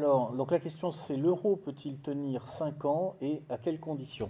Alors, donc la question c'est l'euro peut-il tenir 5 ans et à quelles conditions?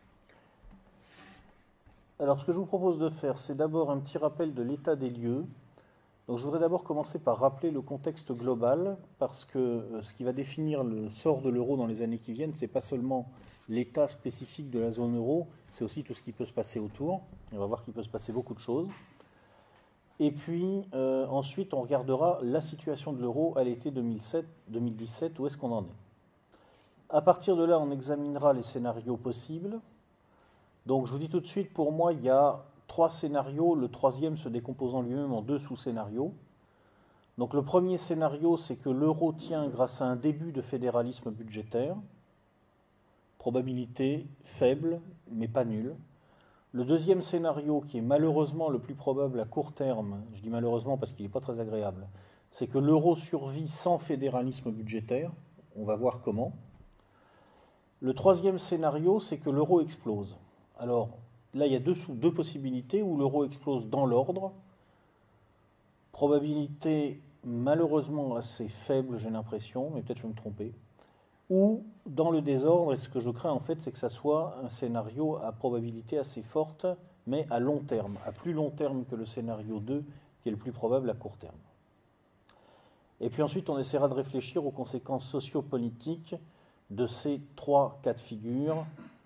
Alors, ce que je vous propose de faire, c'est d'abord un petit rappel de l'état des lieux. Donc, je voudrais d'abord commencer par rappeler le contexte global, parce que ce qui va définir le sort de l'euro dans les années qui viennent, c'est pas seulement l'état spécifique de la zone euro, c'est aussi tout ce qui peut se passer autour. On va voir qu'il peut se passer beaucoup de choses. Et puis, ensuite, on regardera la situation de l'euro à l'été 2017, où est-ce qu'on en est. À partir de là, on examinera les scénarios possibles. Donc, je vous dis tout de suite, pour moi, il y a 3 scénarios, le troisième se décomposant lui-même en 2 sous-scénarios. Donc, le premier scénario, c'est que l'euro tient grâce à un début de fédéralisme budgétaire. Probabilité faible, mais pas nulle. Le deuxième scénario, qui est malheureusement le plus probable à court terme, je dis malheureusement parce qu'il n'est pas très agréable, c'est que l'euro survit sans fédéralisme budgétaire. On va voir comment. Le troisième scénario, c'est que l'euro explose. Alors là, il y a deux possibilités où l'euro explose dans l'ordre. Probabilité malheureusement assez faible, j'ai l'impression, mais peut-être je vais me tromper. Ou dans le désordre, et ce que je crains en fait, c'est que ça soit un scénario à probabilité assez forte, mais à long terme, à plus long terme que le scénario 2, qui est le plus probable à court terme. Et puis ensuite, on essaiera de réfléchir aux conséquences sociopolitiques de ces 3 cas de figure.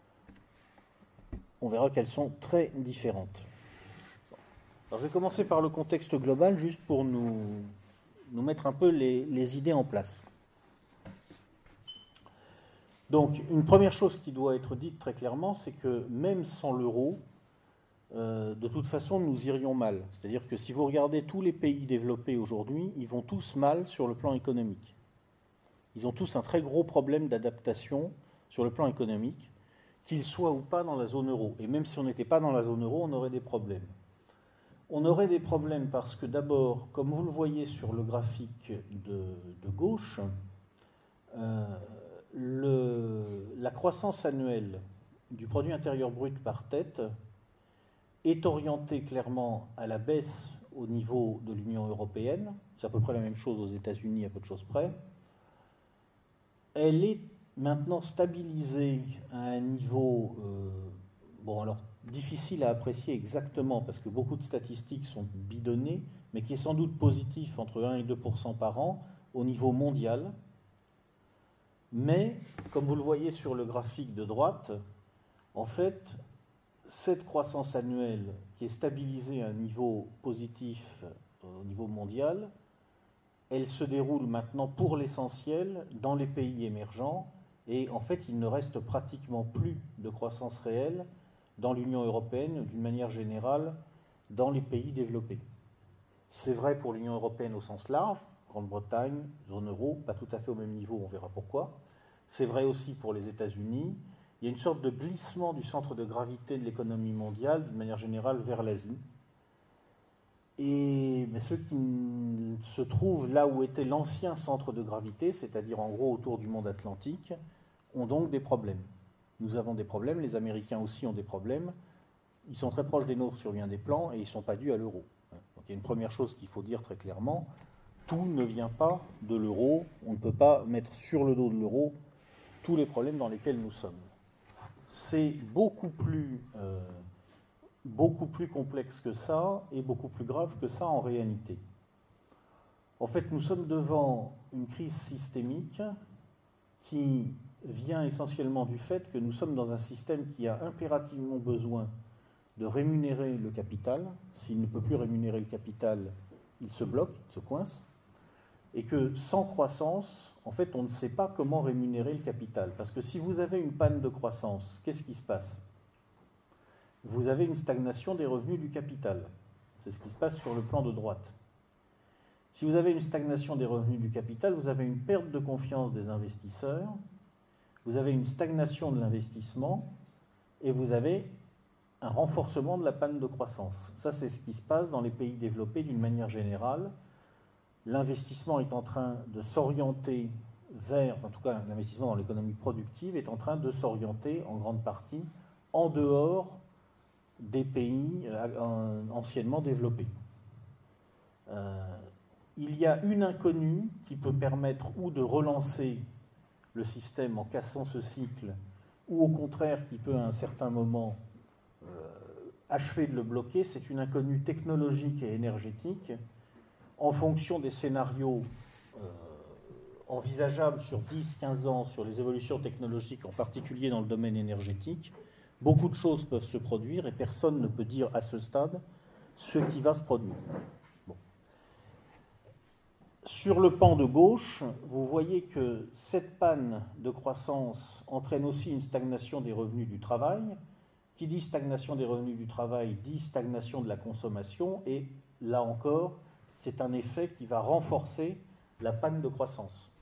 On verra qu'elles sont très différentes. Alors, je vais commencer par le contexte global, juste pour nous mettre un peu les idées en place. Donc, une première chose qui doit être dite très clairement, c'est que même sans l'euro, de toute façon, nous irions mal. C'est-à-dire que si vous regardez tous les pays développés aujourd'hui, ils vont tous mal sur le plan économique. Ils ont tous un très gros problème d'adaptation sur le plan économique, qu'ils soient ou pas dans la zone euro. Et même si on n'était pas dans la zone euro, on aurait des problèmes. On aurait des problèmes parce que d'abord, comme vous le voyez sur le graphique de gauche, la croissance annuelle du produit intérieur brut par tête est orientée clairement à la baisse au niveau de l'Union européenne. C'est à peu près la même chose aux États-Unis, à peu de choses près. Elle est maintenant stabilisée à un niveau, difficile à apprécier exactement parce que beaucoup de statistiques sont bidonnées, mais qui est sans doute positif entre 1 et 2% par an au niveau mondial. Mais, comme vous le voyez sur le graphique de droite, en fait, cette croissance annuelle qui est stabilisée à un niveau positif au niveau mondial, elle se déroule maintenant pour l'essentiel dans les pays émergents et en fait il ne reste pratiquement plus de croissance réelle dans l'Union européenne, d'une manière générale, dans les pays développés. C'est vrai pour l'Union européenne au sens large, Grande-Bretagne, zone euro, pas tout à fait au même niveau, on verra pourquoi. C'est vrai aussi pour les États-Unis. Il y a une sorte de glissement du centre de gravité de l'économie mondiale, d'une manière générale, vers l'Asie. Mais ceux qui se trouvent là où était l'ancien centre de gravité, c'est-à-dire en gros autour du monde atlantique, ont donc des problèmes. Nous avons des problèmes, les Américains aussi ont des problèmes. Ils sont très proches des nôtres sur bien des plans et ils ne sont pas dus à l'euro. Donc il y a une première chose qu'il faut dire très clairement, tout ne vient pas de l'euro, on ne peut pas mettre sur le dos de l'euro tous les problèmes dans lesquels nous sommes. C'est beaucoup plus complexe que ça et beaucoup plus grave que ça en réalité. En fait, nous sommes devant une crise systémique qui vient essentiellement du fait que nous sommes dans un système qui a impérativement besoin de rémunérer le capital. S'il ne peut plus rémunérer le capital, il se bloque, il se coince. Et que sans croissance, en fait, on ne sait pas comment rémunérer le capital. Parce que si vous avez une panne de croissance, qu'est-ce qui se passe ? Vous avez une stagnation des revenus du capital. C'est ce qui se passe sur le plan de droite. Si vous avez une stagnation des revenus du capital, vous avez une perte de confiance des investisseurs, vous avez une stagnation de l'investissement et vous avez un renforcement de la panne de croissance. Ça, c'est ce qui se passe dans les pays développés d'une manière générale. L'investissement est en train de s'orienter vers, en tout cas l'investissement dans l'économie productive est en train de s'orienter en grande partie en dehors des pays anciennement développés. il y a une inconnue qui peut permettre ou de relancer le système en cassant ce cycle, ou au contraire qui peut à un certain moment achever de le bloquer, c'est une inconnue technologique et énergétique. En fonction des scénarios envisageables sur 10-15 ans, sur les évolutions technologiques, en particulier dans le domaine énergétique, beaucoup de choses peuvent se produire et personne ne peut dire à ce stade ce qui va se produire. Bon. Sur le pan de gauche, vous voyez que cette panne de croissance entraîne aussi une stagnation des revenus du travail. Qui dit stagnation des revenus du travail dit stagnation de la consommation, et là encore, c'est un effet qui va renforcer la panne de croissance.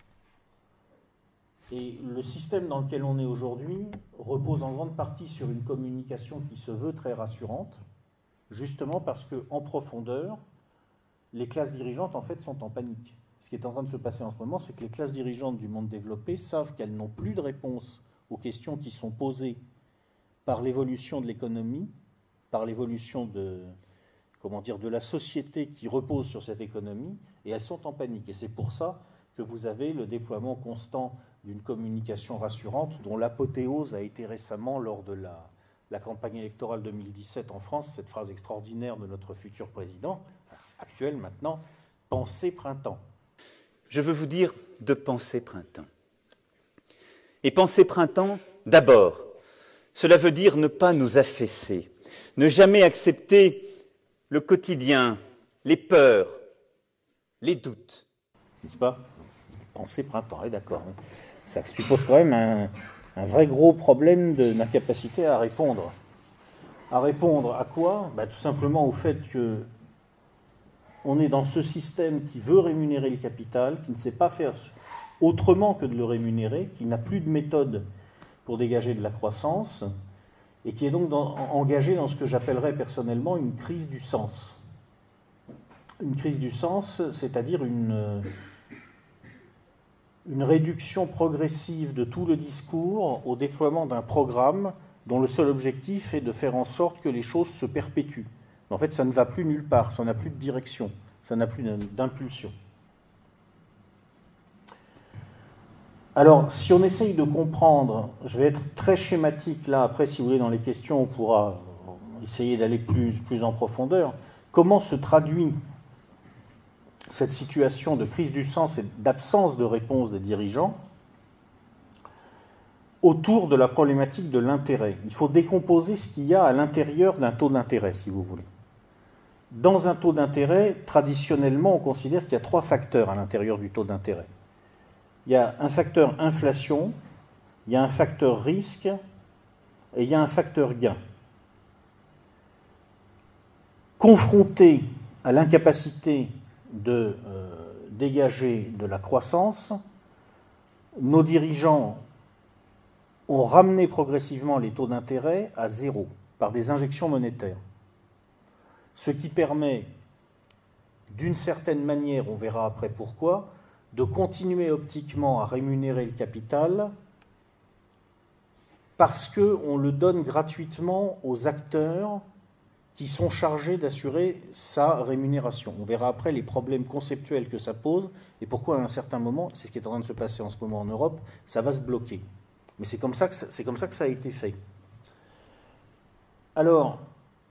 Et le système dans lequel on est aujourd'hui repose en grande partie sur une communication qui se veut très rassurante, justement parce qu'en profondeur, les classes dirigeantes en fait sont en panique. Ce qui est en train de se passer en ce moment, c'est que les classes dirigeantes du monde développé savent qu'elles n'ont plus de réponse aux questions qui sont posées par l'évolution de l'économie, par l'évolution de la société qui repose sur cette économie, et elles sont en panique. Et c'est pour ça que vous avez le déploiement constant d'une communication rassurante, dont l'apothéose a été récemment lors de la campagne électorale 2017 en France, cette phrase extraordinaire de notre futur président, actuel maintenant, « Pensez printemps ». Je veux vous dire de penser printemps. Et penser printemps, d'abord, cela veut dire ne pas nous affaisser, ne jamais accepter le quotidien, les peurs, les doutes. N'est-ce pas? Penser printemps, d'accord. Ça suppose quand même un vrai gros problème de l'incapacité à répondre. À répondre à quoi? Tout simplement au fait qu'on est dans ce système qui veut rémunérer le capital, qui ne sait pas faire autrement que de le rémunérer, qui n'a plus de méthode pour dégager de la croissance, et qui est donc engagé dans ce que j'appellerais personnellement une crise du sens. Une crise du sens, c'est-à-dire une réduction progressive de tout le discours au déploiement d'un programme dont le seul objectif est de faire en sorte que les choses se perpétuent. Mais en fait, ça ne va plus nulle part, ça n'a plus de direction, ça n'a plus d'impulsion. Alors, si on essaye de comprendre, je vais être très schématique là, après si vous voulez dans les questions on pourra essayer d'aller plus en profondeur, comment se traduit cette situation de crise du sens et d'absence de réponse des dirigeants autour de la problématique de l'intérêt. Il faut décomposer ce qu'il y a à l'intérieur d'un taux d'intérêt, si vous voulez. Dans un taux d'intérêt, traditionnellement, on considère qu'il y a 3 facteurs à l'intérieur du taux d'intérêt. Il y a un facteur inflation, il y a un facteur risque et il y a un facteur gain. Confronté à l'incapacité de dégager de la croissance, nos dirigeants ont ramené progressivement les taux d'intérêt à 0 par des injections monétaires. Ce qui permet, d'une certaine manière, on verra après pourquoi, de continuer optiquement à rémunérer le capital parce qu'on le donne gratuitement aux acteurs qui sont chargés d'assurer sa rémunération. On verra après les problèmes conceptuels que ça pose et pourquoi à un certain moment, c'est ce qui est en train de se passer en ce moment en Europe, ça va se bloquer. Mais c'est comme ça que ça a été fait. Alors,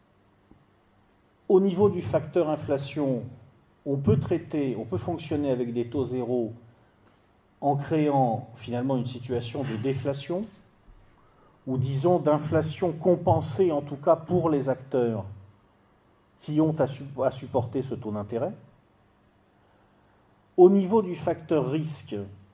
au niveau du facteur inflation, on peut fonctionner avec des taux zéro en créant finalement une situation de déflation, ou disons d'inflation compensée en tout cas pour les acteurs qui ont à supporter ce taux d'intérêt. Au niveau du facteur risque,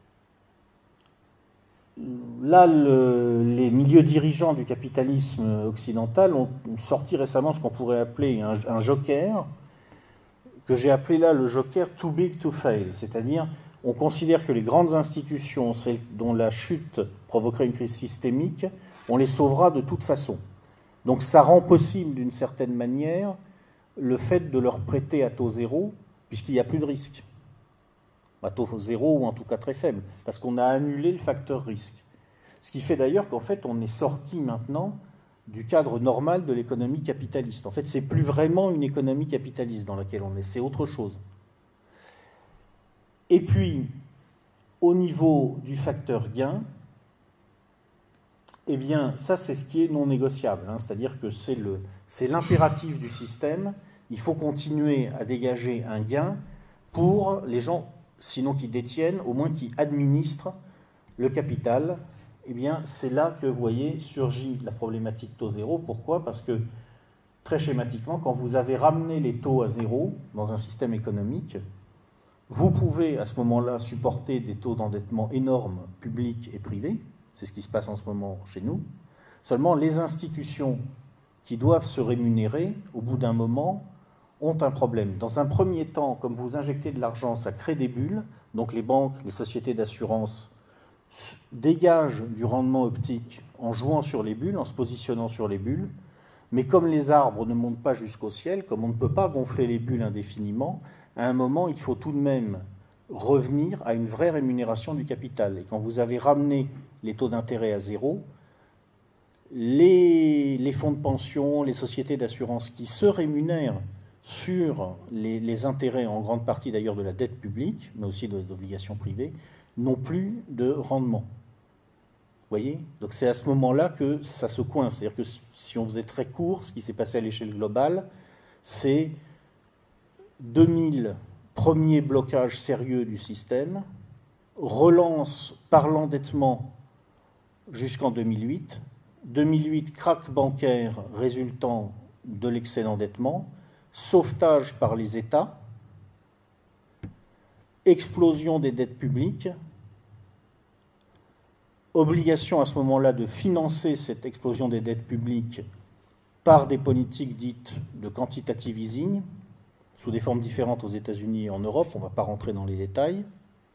là, les milieux dirigeants du capitalisme occidental ont sorti récemment ce qu'on pourrait appeler un joker, que j'ai appelé là le joker too big to fail, c'est-à-dire on considère que les grandes institutions, celles dont la chute provoquerait une crise systémique, on les sauvera de toute façon. Donc ça rend possible d'une certaine manière le fait de leur prêter à taux zéro, puisqu'il n'y a plus de risque. À taux zéro ou en tout cas très faible, parce qu'on a annulé le facteur risque. Ce qui fait d'ailleurs qu'en fait on est sorti maintenant du cadre normal de l'économie capitaliste. En fait, c'est plus vraiment une économie capitaliste dans laquelle on est, c'est autre chose. Et puis, au niveau du facteur gain, eh bien, ça, c'est ce qui est non négociable. Hein, c'est-à-dire que c'est l'impératif du système. Il faut continuer à dégager un gain pour les gens, sinon qui détiennent, au moins qui administrent le capital. Eh bien, c'est là que, vous voyez, surgit la problématique taux zéro. Pourquoi ? Parce que, très schématiquement, quand vous avez ramené les taux à zéro dans un système économique, vous pouvez, à ce moment-là, supporter des taux d'endettement énormes, publics et privés. C'est ce qui se passe en ce moment chez nous. Seulement, les institutions qui doivent se rémunérer, au bout d'un moment, ont un problème. Dans un premier temps, comme vous injectez de l'argent, ça crée des bulles. Donc les banques, les sociétés d'assurance dégagent du rendement optique en jouant sur les bulles, en se positionnant sur les bulles. Mais comme les arbres ne montent pas jusqu'au ciel, comme on ne peut pas gonfler les bulles indéfiniment, à un moment, il faut tout de même revenir à une vraie rémunération du capital. Et quand vous avez ramené les taux d'intérêt à zéro, les fonds de pension, les sociétés d'assurance qui se rémunèrent sur les intérêts, en grande partie d'ailleurs de la dette publique, mais aussi d'obligations privées, n'ont plus de rendement. Vous voyez ? Donc c'est à ce moment-là que ça se coince. C'est-à-dire que si on faisait très court, ce qui s'est passé à l'échelle globale, c'est 2000 premiers blocages sérieux du système, relance par l'endettement jusqu'en 2008, 2008 krach bancaire résultant de l'excès d'endettement, sauvetage par les États, explosion des dettes publiques, obligation à ce moment-là de financer cette explosion des dettes publiques par des politiques dites de quantitative easing, sous des formes différentes aux États-Unis et en Europe, on ne va pas rentrer dans les détails,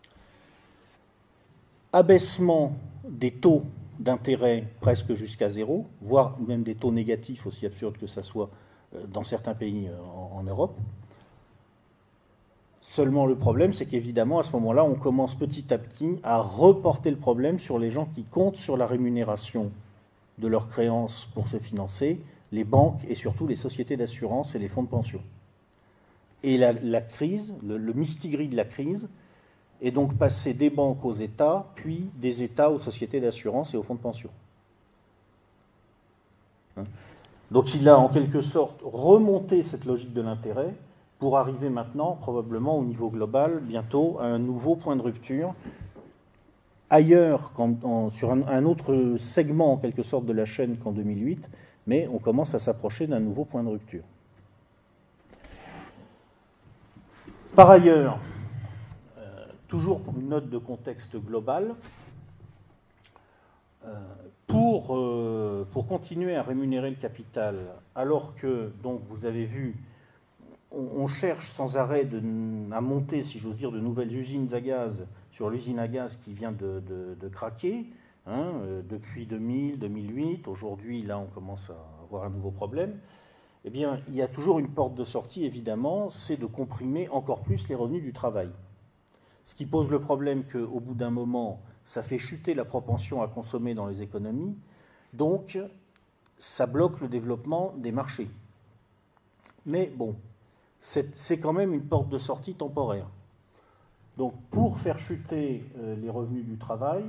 abaissement des taux d'intérêt presque jusqu'à zéro, voire même des taux négatifs, aussi absurdes que ça soit dans certains pays en Europe. Seulement le problème, c'est qu'évidemment, à ce moment-là, on commence petit à petit à reporter le problème sur les gens qui comptent sur la rémunération de leurs créances pour se financer, les banques et surtout les sociétés d'assurance et les fonds de pension. Et la crise, le mistigris de la crise, est donc passé des banques aux États, puis des États aux sociétés d'assurance et aux fonds de pension. Donc il a en quelque sorte remonté cette logique de l'intérêt pour arriver maintenant, probablement au niveau global, bientôt, à un nouveau point de rupture, ailleurs, sur un autre segment en quelque sorte de la chaîne qu'en 2008, mais on commence à s'approcher d'un nouveau point de rupture. Par ailleurs, toujours pour une note de contexte global, pour continuer à rémunérer le capital, alors que, donc, vous avez vu, on cherche sans arrêt à monter, si j'ose dire, de nouvelles usines à gaz sur l'usine à gaz qui vient de craquer, hein, depuis 2000, 2008. Aujourd'hui, là, on commence à avoir un nouveau problème. Eh bien, il y a toujours une porte de sortie, évidemment, c'est de comprimer encore plus les revenus du travail. Ce qui pose le problème qu'au bout d'un moment, ça fait chuter la propension à consommer dans les économies, donc ça bloque le développement des marchés. Mais bon, c'est quand même une porte de sortie temporaire. Donc pour faire chuter les revenus du travail,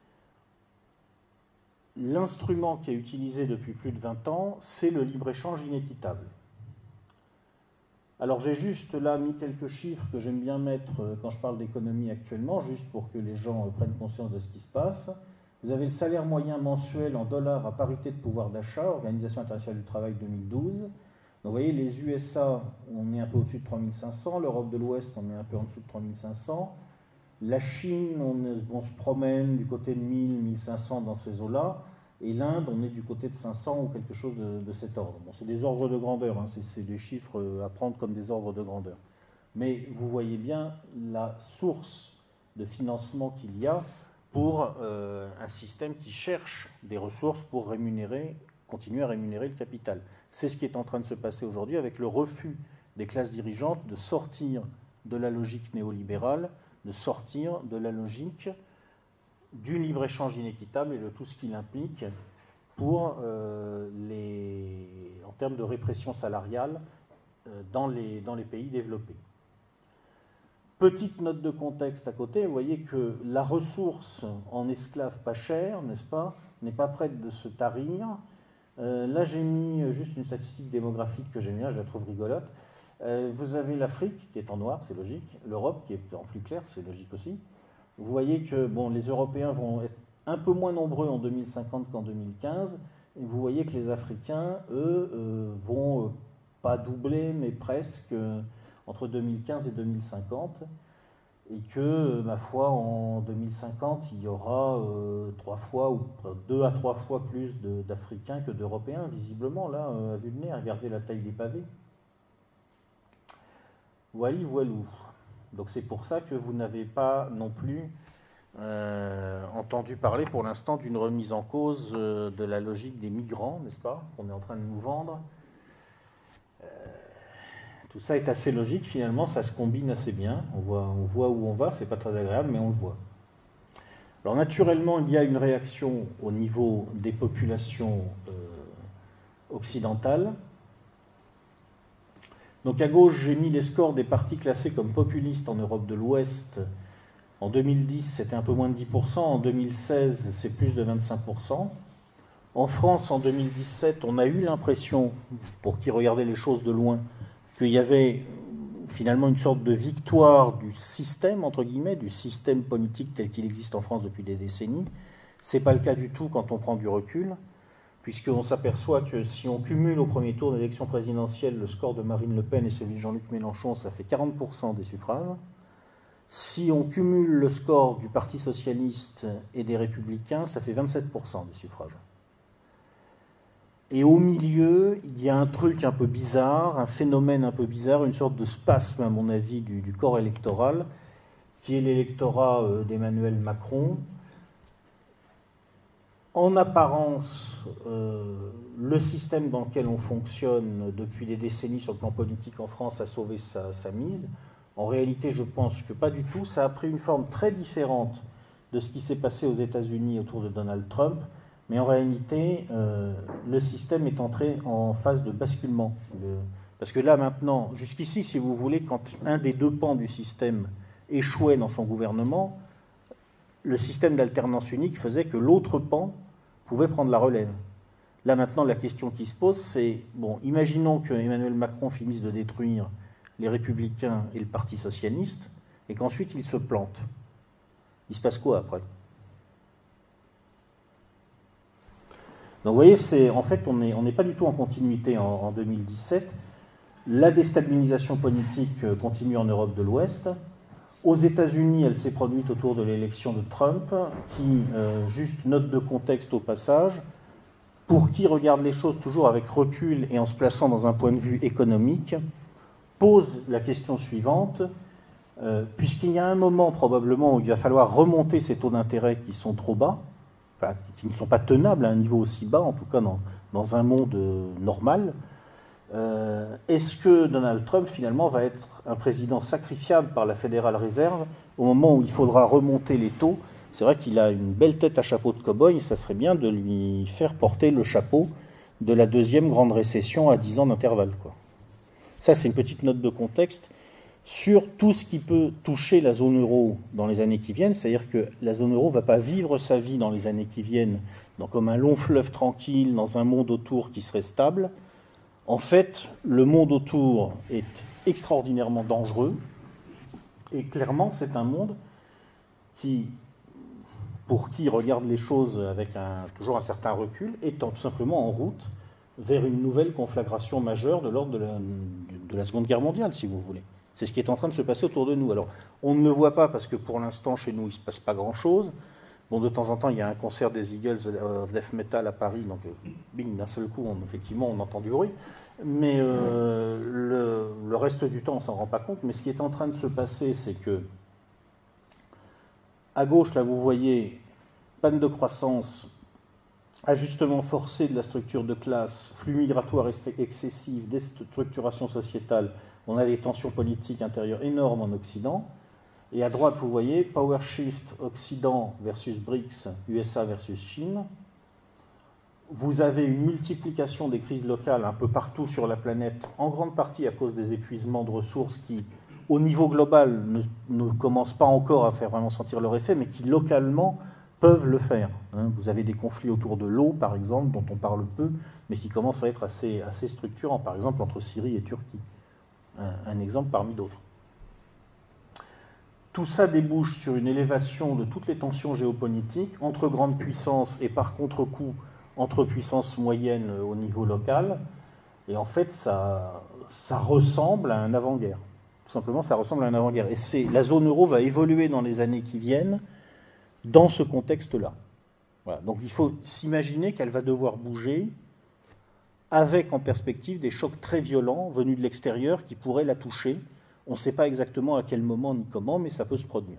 l'instrument qui est utilisé depuis plus de 20 ans, c'est le libre-échange inéquitable. Alors j'ai juste là mis quelques chiffres que j'aime bien mettre quand je parle d'économie actuellement, juste pour que les gens prennent conscience de ce qui se passe. Vous avez le salaire moyen mensuel en dollars à parité de pouvoir d'achat, Organisation internationale du travail 2012. Donc vous voyez, les USA, on est un peu au-dessus de 3500, l'Europe de l'Ouest, on est un peu en dessous de 3500. La Chine, on se promène du côté de 1000, 1500 dans ces eaux-là. Et l'Inde, on est du côté de 500 ou quelque chose de cet ordre. Bon, c'est des ordres de grandeur, hein, c'est des chiffres à prendre comme des ordres de grandeur. Mais vous voyez bien la source de financement qu'il y a pour un système qui cherche des ressources pour continuer à rémunérer le capital. C'est ce qui est en train de se passer aujourd'hui avec le refus des classes dirigeantes de sortir de la logique néolibérale, de sortir de la logique du libre-échange inéquitable et de tout ce qu'il implique en termes de répression salariale dans les pays développés. Petite note de contexte à côté, vous voyez que la ressource en esclaves pas chère, n'est-ce pas, n'est pas prête de se tarir. Là, j'ai mis juste une statistique démographique que j'aime bien, je la trouve rigolote. Vous avez l'Afrique, qui est en noir, c'est logique, l'Europe, qui est en plus clair, c'est logique aussi. Vous voyez que bon, les Européens vont être un peu moins nombreux en 2050 qu'en 2015, et vous voyez que les Africains, eux, vont pas doubler, mais presque entre 2015 et 2050, et que, ma foi, en 2050, il y aura 3 fois ou 2 à 3 fois plus d'Africains que d'Européens, visiblement, là, à vue de nez, regardez la taille des pavés. Voilà, voilou. Donc c'est pour ça que vous n'avez pas non plus entendu parler pour l'instant d'une remise en cause de la logique des migrants, n'est-ce pas, qu'on est en train de nous vendre. Tout ça est assez logique, finalement, ça se combine assez bien. On voit où on va, c'est pas très agréable, mais on le voit. Alors naturellement, il y a une réaction au niveau des populations occidentales. Donc à gauche, j'ai mis les scores des partis classés comme populistes en Europe de l'Ouest. En 2010, c'était un peu moins de 10%. En 2016, c'est plus de 25%. En France, en 2017, on a eu l'impression, pour qui regardait les choses de loin, qu'il y avait finalement une sorte de victoire du système, entre guillemets, du système politique tel qu'il existe en France depuis des décennies. Ce n'est pas le cas du tout quand on prend du recul, puisqu'on s'aperçoit que si on cumule au premier tour de l'élection présidentielle le score de Marine Le Pen et celui de Jean-Luc Mélenchon, ça fait 40% des suffrages. Si on cumule le score du Parti socialiste et des Républicains, ça fait 27% des suffrages. Et au milieu, il y a un truc un peu bizarre, un phénomène un peu bizarre, une sorte de spasme, à mon avis, du corps électoral, qui est l'électorat d'Emmanuel Macron. En apparence, le système dans lequel on fonctionne depuis des décennies sur le plan politique en France a sauvé sa mise. En réalité, je pense que pas du tout. Ça a pris une forme très différente de ce qui s'est passé aux États-Unis autour de Donald Trump. Mais en réalité, le système est entré en phase de basculement. Parce que là, maintenant, jusqu'ici, si vous voulez, quand un des deux pans du système échouait dans son gouvernement, le système d'alternance unique faisait que l'autre pan pouvait prendre la relève. Là, maintenant, la question qui se pose, c'est, bon, imaginons que Emmanuel Macron finisse de détruire les Républicains et le Parti socialiste, et qu'ensuite il se plante. Il se passe quoi après ? Donc vous voyez, en fait, on n'est pas du tout en continuité en 2017. La déstabilisation politique continue en Europe de l'Ouest. Aux États-Unis, elle s'est produite autour de l'élection de Trump, qui, juste note de contexte au passage, pour qui regarde les choses toujours avec recul et en se plaçant dans un point de vue économique, pose la question suivante, puisqu'il y a un moment probablement où il va falloir remonter ces taux d'intérêt qui sont trop bas, enfin, qui ne sont pas tenables à un niveau aussi bas, en tout cas dans un monde normal, est-ce que Donald Trump finalement va être un président sacrifiable par la Federal Reserve au moment où il faudra remonter les taux? C'est vrai qu'il a une belle tête à chapeau de cow-boy, et ça serait bien de lui faire porter le chapeau de la deuxième grande récession à 10 ans d'intervalle, quoi. Ça, c'est une petite note de contexte sur tout ce qui peut toucher la zone euro dans les années qui viennent. C'est-à-dire que la zone euro ne va pas vivre sa vie dans les années qui viennent comme un long fleuve tranquille, dans un monde autour qui serait stable. En fait, le monde autour est extraordinairement dangereux. Et clairement, c'est un monde qui, pour qui regarde les choses avec toujours un certain recul, est tout simplement en route vers une nouvelle conflagration majeure de l'ordre de la Seconde Guerre mondiale, si vous voulez. C'est ce qui est en train de se passer autour de nous. Alors, on ne le voit pas parce que pour l'instant, chez nous, il ne se passe pas grand-chose. Bon, de temps en temps, il y a un concert des Eagles of Death Metal à Paris, donc bing, d'un seul coup, effectivement, on entend du bruit. Mais le reste du temps, on ne s'en rend pas compte. Mais ce qui est en train de se passer, c'est que, à gauche, là, vous voyez, panne de croissance, ajustement forcé de la structure de classe, flux migratoire excessif, déstructuration sociétale. On a des tensions politiques intérieures énormes en Occident. Et à droite, vous voyez, power shift Occident versus BRICS, USA versus Chine. Vous avez une multiplication des crises locales un peu partout sur la planète, en grande partie à cause des épuisements de ressources qui au niveau global, ne commencent pas encore à faire vraiment sentir leur effet, mais qui localement peuvent le faire. Vous avez des conflits autour de l'eau, par exemple, dont on parle peu, mais qui commencent à être assez structurants, par exemple entre Syrie et Turquie. Un exemple parmi d'autres. Tout ça débouche sur une élévation de toutes les tensions géopolitiques entre grandes puissances et par contre-coup entre puissances moyennes au niveau local. Et en fait, ça ressemble à un avant-guerre. Tout simplement, ça ressemble à un avant-guerre. Et la zone euro va évoluer dans les années qui viennent dans ce contexte-là. Voilà. Donc il faut s'imaginer qu'elle va devoir bouger avec en perspective des chocs très violents venus de l'extérieur qui pourraient la toucher. On ne sait pas exactement à quel moment ni comment, mais ça peut se produire.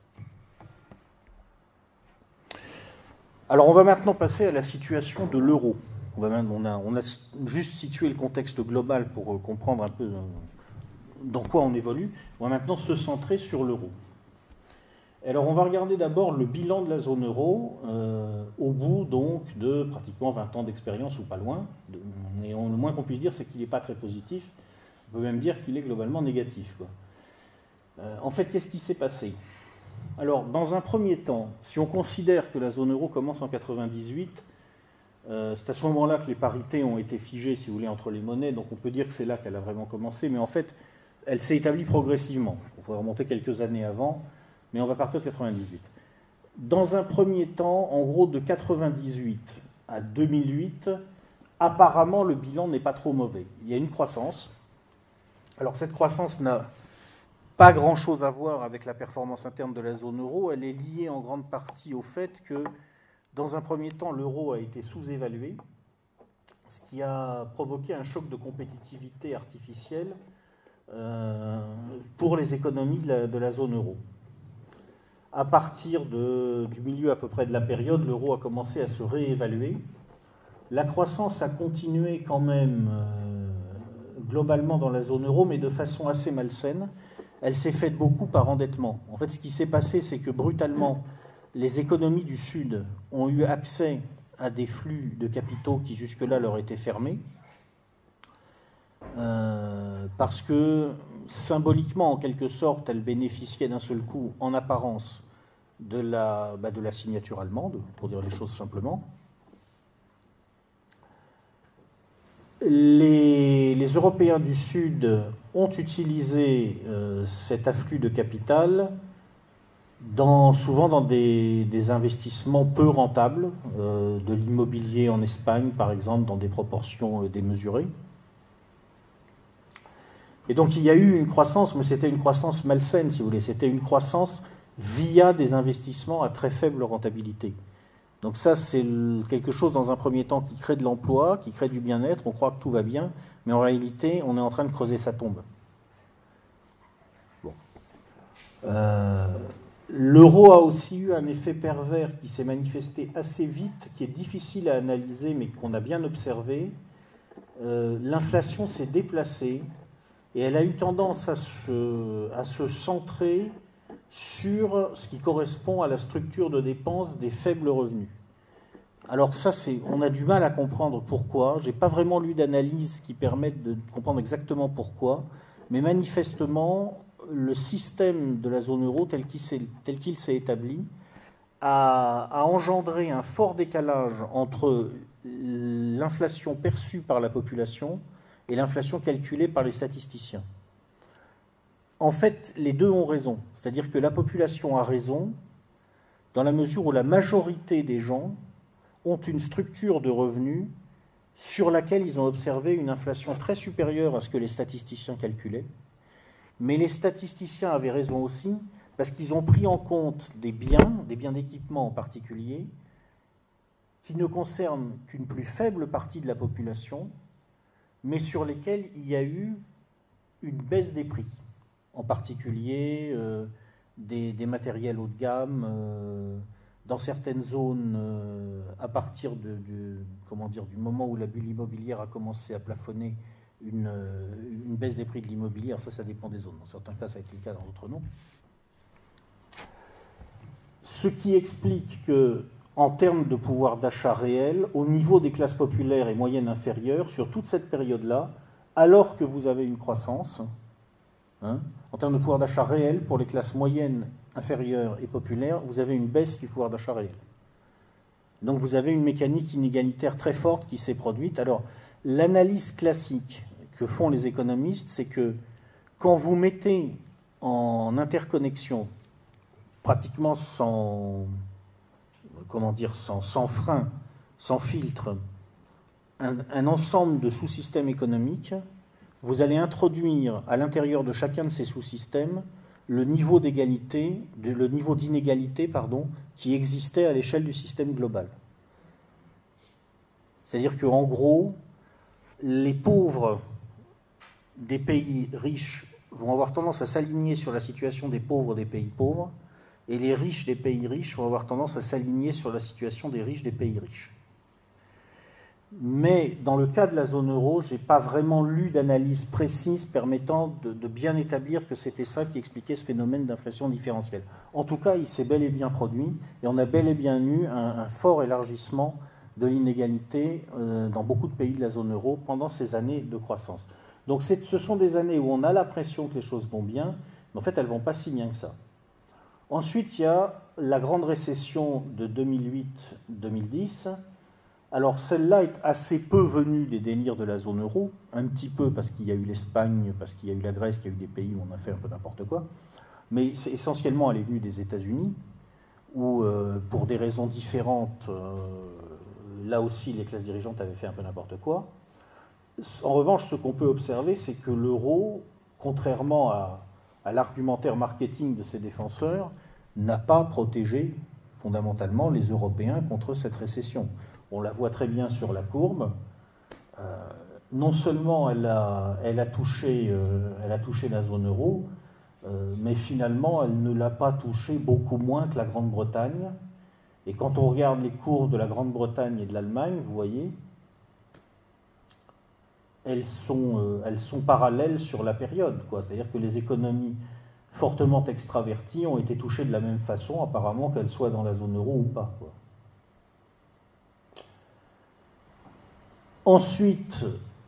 Alors on va maintenant passer à la situation de l'euro. On a juste situé le contexte global pour comprendre un peu dans quoi on évolue. On va maintenant se centrer sur l'euro. Alors on va regarder d'abord le bilan de la zone euro au bout donc de pratiquement 20 ans d'expérience ou pas loin. Et le moins qu'on puisse dire, c'est qu'il n'est pas très positif. On peut même dire qu'il est globalement négatif, quoi. En fait, qu'est-ce qui s'est passé? Alors, dans un premier temps, si on considère que la zone euro commence en 1998, c'est à ce moment-là que les parités ont été figées, si vous voulez, entre les monnaies, donc on peut dire que c'est là qu'elle a vraiment commencé, mais en fait, elle s'est établie progressivement. On pourrait remonter quelques années avant, mais on va partir de 1998. Dans un premier temps, en gros, de 1998 à 2008, apparemment, le bilan n'est pas trop mauvais. Il y a une croissance. Alors, cette croissance n'a pas grand-chose à voir avec la performance interne de la zone euro. Elle est liée en grande partie au fait que, dans un premier temps, l'euro a été sous-évalué, ce qui a provoqué un choc de compétitivité artificielle pour les économies de la zone euro. À partir du milieu à peu près de la période, l'euro a commencé à se réévaluer. La croissance a continué quand même globalement dans la zone euro, mais de façon assez malsaine. Elle s'est faite beaucoup par endettement. En fait, ce qui s'est passé, c'est que brutalement, les économies du Sud ont eu accès à des flux de capitaux qui jusque-là leur étaient fermés, parce que symboliquement, en quelque sorte, elles bénéficiaient d'un seul coup, en apparence, de la signature allemande, pour dire les choses simplement. Les Européens du Sud ont utilisé cet afflux de capital souvent dans des investissements peu rentables, de l'immobilier en Espagne, par exemple, dans des proportions démesurées. Et donc il y a eu une croissance, mais c'était une croissance malsaine, si vous voulez. C'était une croissance via des investissements à très faible rentabilité. Donc ça, c'est quelque chose, dans un premier temps, qui crée de l'emploi, qui crée du bien-être. On croit que tout va bien, mais en réalité, on est en train de creuser sa tombe. Bon. L'euro a aussi eu un effet pervers qui s'est manifesté assez vite, qui est difficile à analyser, mais qu'on a bien observé. L'inflation s'est déplacée et elle a eu tendance à se centrer sur ce qui correspond à la structure de dépenses des faibles revenus. Alors ça, on a du mal à comprendre pourquoi. Je n'ai pas vraiment lu d'analyse qui permette de comprendre exactement pourquoi, mais manifestement, le système de la zone euro tel qu'il s'est établi a engendré un fort décalage entre l'inflation perçue par la population et l'inflation calculée par les statisticiens. En fait, les deux ont raison. C'est-à-dire que la population a raison dans la mesure où la majorité des gens ont une structure de revenus sur laquelle ils ont observé une inflation très supérieure à ce que les statisticiens calculaient. Mais les statisticiens avaient raison aussi parce qu'ils ont pris en compte des biens d'équipement en particulier, qui ne concernent qu'une plus faible partie de la population, mais sur lesquels il y a eu une baisse des prix. En particulier des matériels haut de gamme, dans certaines zones, à partir du moment où la bulle immobilière a commencé à plafonner, une baisse des prix de l'immobilier. Alors ça dépend des zones. Dans certains cas, ça a été le cas, dans d'autres non. Ce qui explique que, en termes de pouvoir d'achat réel, au niveau des classes populaires et moyennes inférieures, sur toute cette période-là, alors que vous avez une croissance, hein. En termes de pouvoir d'achat réel, pour les classes moyennes, inférieures et populaires, vous avez une baisse du pouvoir d'achat réel. Donc vous avez une mécanique inégalitaire très forte qui s'est produite. Alors, l'analyse classique que font les économistes, c'est que quand vous mettez en interconnexion, pratiquement sans frein, sans filtre, un ensemble de sous-systèmes économiques, vous allez introduire à l'intérieur de chacun de ces sous-systèmes le niveau d'inégalité, qui existait à l'échelle du système global. C'est-à-dire qu'en gros, les pauvres des pays riches vont avoir tendance à s'aligner sur la situation des pauvres des pays pauvres, et les riches des pays riches vont avoir tendance à s'aligner sur la situation des riches des pays riches. Mais dans le cas de la zone euro, je n'ai pas vraiment lu d'analyse précise permettant de bien établir que c'était ça qui expliquait ce phénomène d'inflation différentielle. En tout cas, il s'est bel et bien produit, et on a bel et bien eu un fort élargissement de l'inégalité dans beaucoup de pays de la zone euro pendant ces années de croissance. Donc ce sont des années où on a l'impression que les choses vont bien, mais en fait elles ne vont pas si bien que ça. Ensuite, il y a la grande récession de 2008-2010. Alors celle-là est assez peu venue des délires de la zone euro, un petit peu parce qu'il y a eu l'Espagne, parce qu'il y a eu la Grèce, qu'il y a eu des pays où on a fait un peu n'importe quoi, mais essentiellement elle est venue des États-Unis, où pour des raisons différentes, là aussi les classes dirigeantes avaient fait un peu n'importe quoi. En revanche, ce qu'on peut observer, c'est que l'euro, contrairement à l'argumentaire marketing de ses défenseurs, n'a pas protégé fondamentalement les Européens contre cette récession. On la voit très bien sur la courbe. Non seulement elle a touché la zone euro, mais finalement elle ne l'a pas touché beaucoup moins que la Grande-Bretagne. Et quand on regarde les courbes de la Grande-Bretagne et de l'Allemagne, vous voyez, elles sont parallèles sur la période, quoi. C'est-à-dire que les économies fortement extraverties ont été touchées de la même façon, apparemment, qu'elles soient dans la zone euro ou pas, quoi. Ensuite,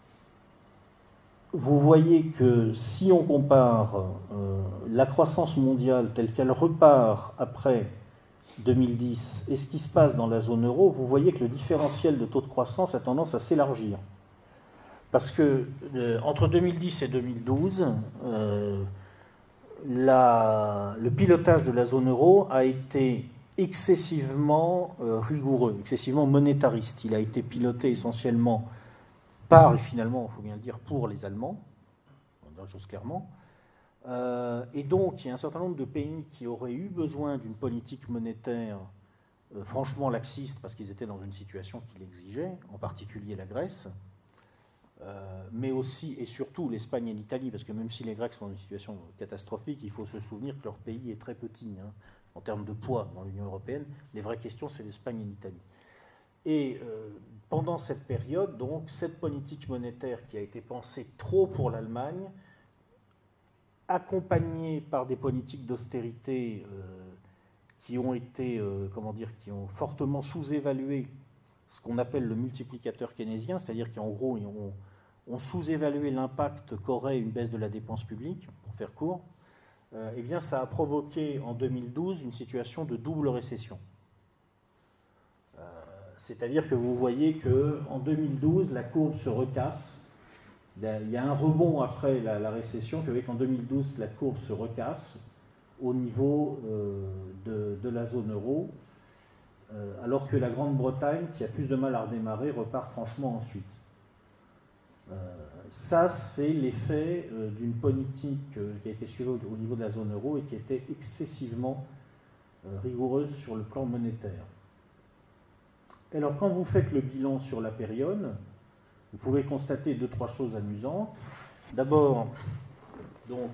vous voyez que si on compare la croissance mondiale telle qu'elle repart après 2010 et ce qui se passe dans la zone euro, vous voyez que le différentiel de taux de croissance a tendance à s'élargir. Parce que entre 2010 et 2012, le pilotage de la zone euro a été excessivement rigoureux, excessivement monétariste. Il a été piloté essentiellement par, et finalement, il faut bien le dire, pour les Allemands, dans la chose clairement. Et donc, il y a un certain nombre de pays qui auraient eu besoin d'une politique monétaire franchement laxiste, parce qu'ils étaient dans une situation qui l'exigeait, en particulier la Grèce, mais aussi et surtout l'Espagne et l'Italie, parce que même si les Grecs sont dans une situation catastrophique, il faut se souvenir que leur pays est très petit, hein, en termes de poids dans l'Union européenne. Les vraies questions, c'est l'Espagne et l'Italie. Et pendant cette période, donc, cette politique monétaire qui a été pensée trop pour l'Allemagne, accompagnée par des politiques d'austérité qui ont été, qui ont fortement sous-évalué ce qu'on appelle le multiplicateur keynésien, c'est-à-dire qu'en gros, on sous-évalué l'impact qu'aurait une baisse de la dépense publique, pour faire court, eh bien, ça a provoqué en 2012 une situation de double récession. C'est-à-dire que vous voyez qu'en 2012, la courbe se recasse. Il y a un rebond après la récession, qui fait qu'en 2012, la courbe se recasse au niveau de la zone euro, alors que la Grande-Bretagne, qui a plus de mal à redémarrer, repart franchement ensuite. Ça, c'est l'effet d'une politique qui a été suivie au niveau de la zone euro et qui était excessivement rigoureuse sur le plan monétaire. Alors, quand vous faites le bilan sur la période, vous pouvez constater 2-3 choses amusantes. D'abord, donc,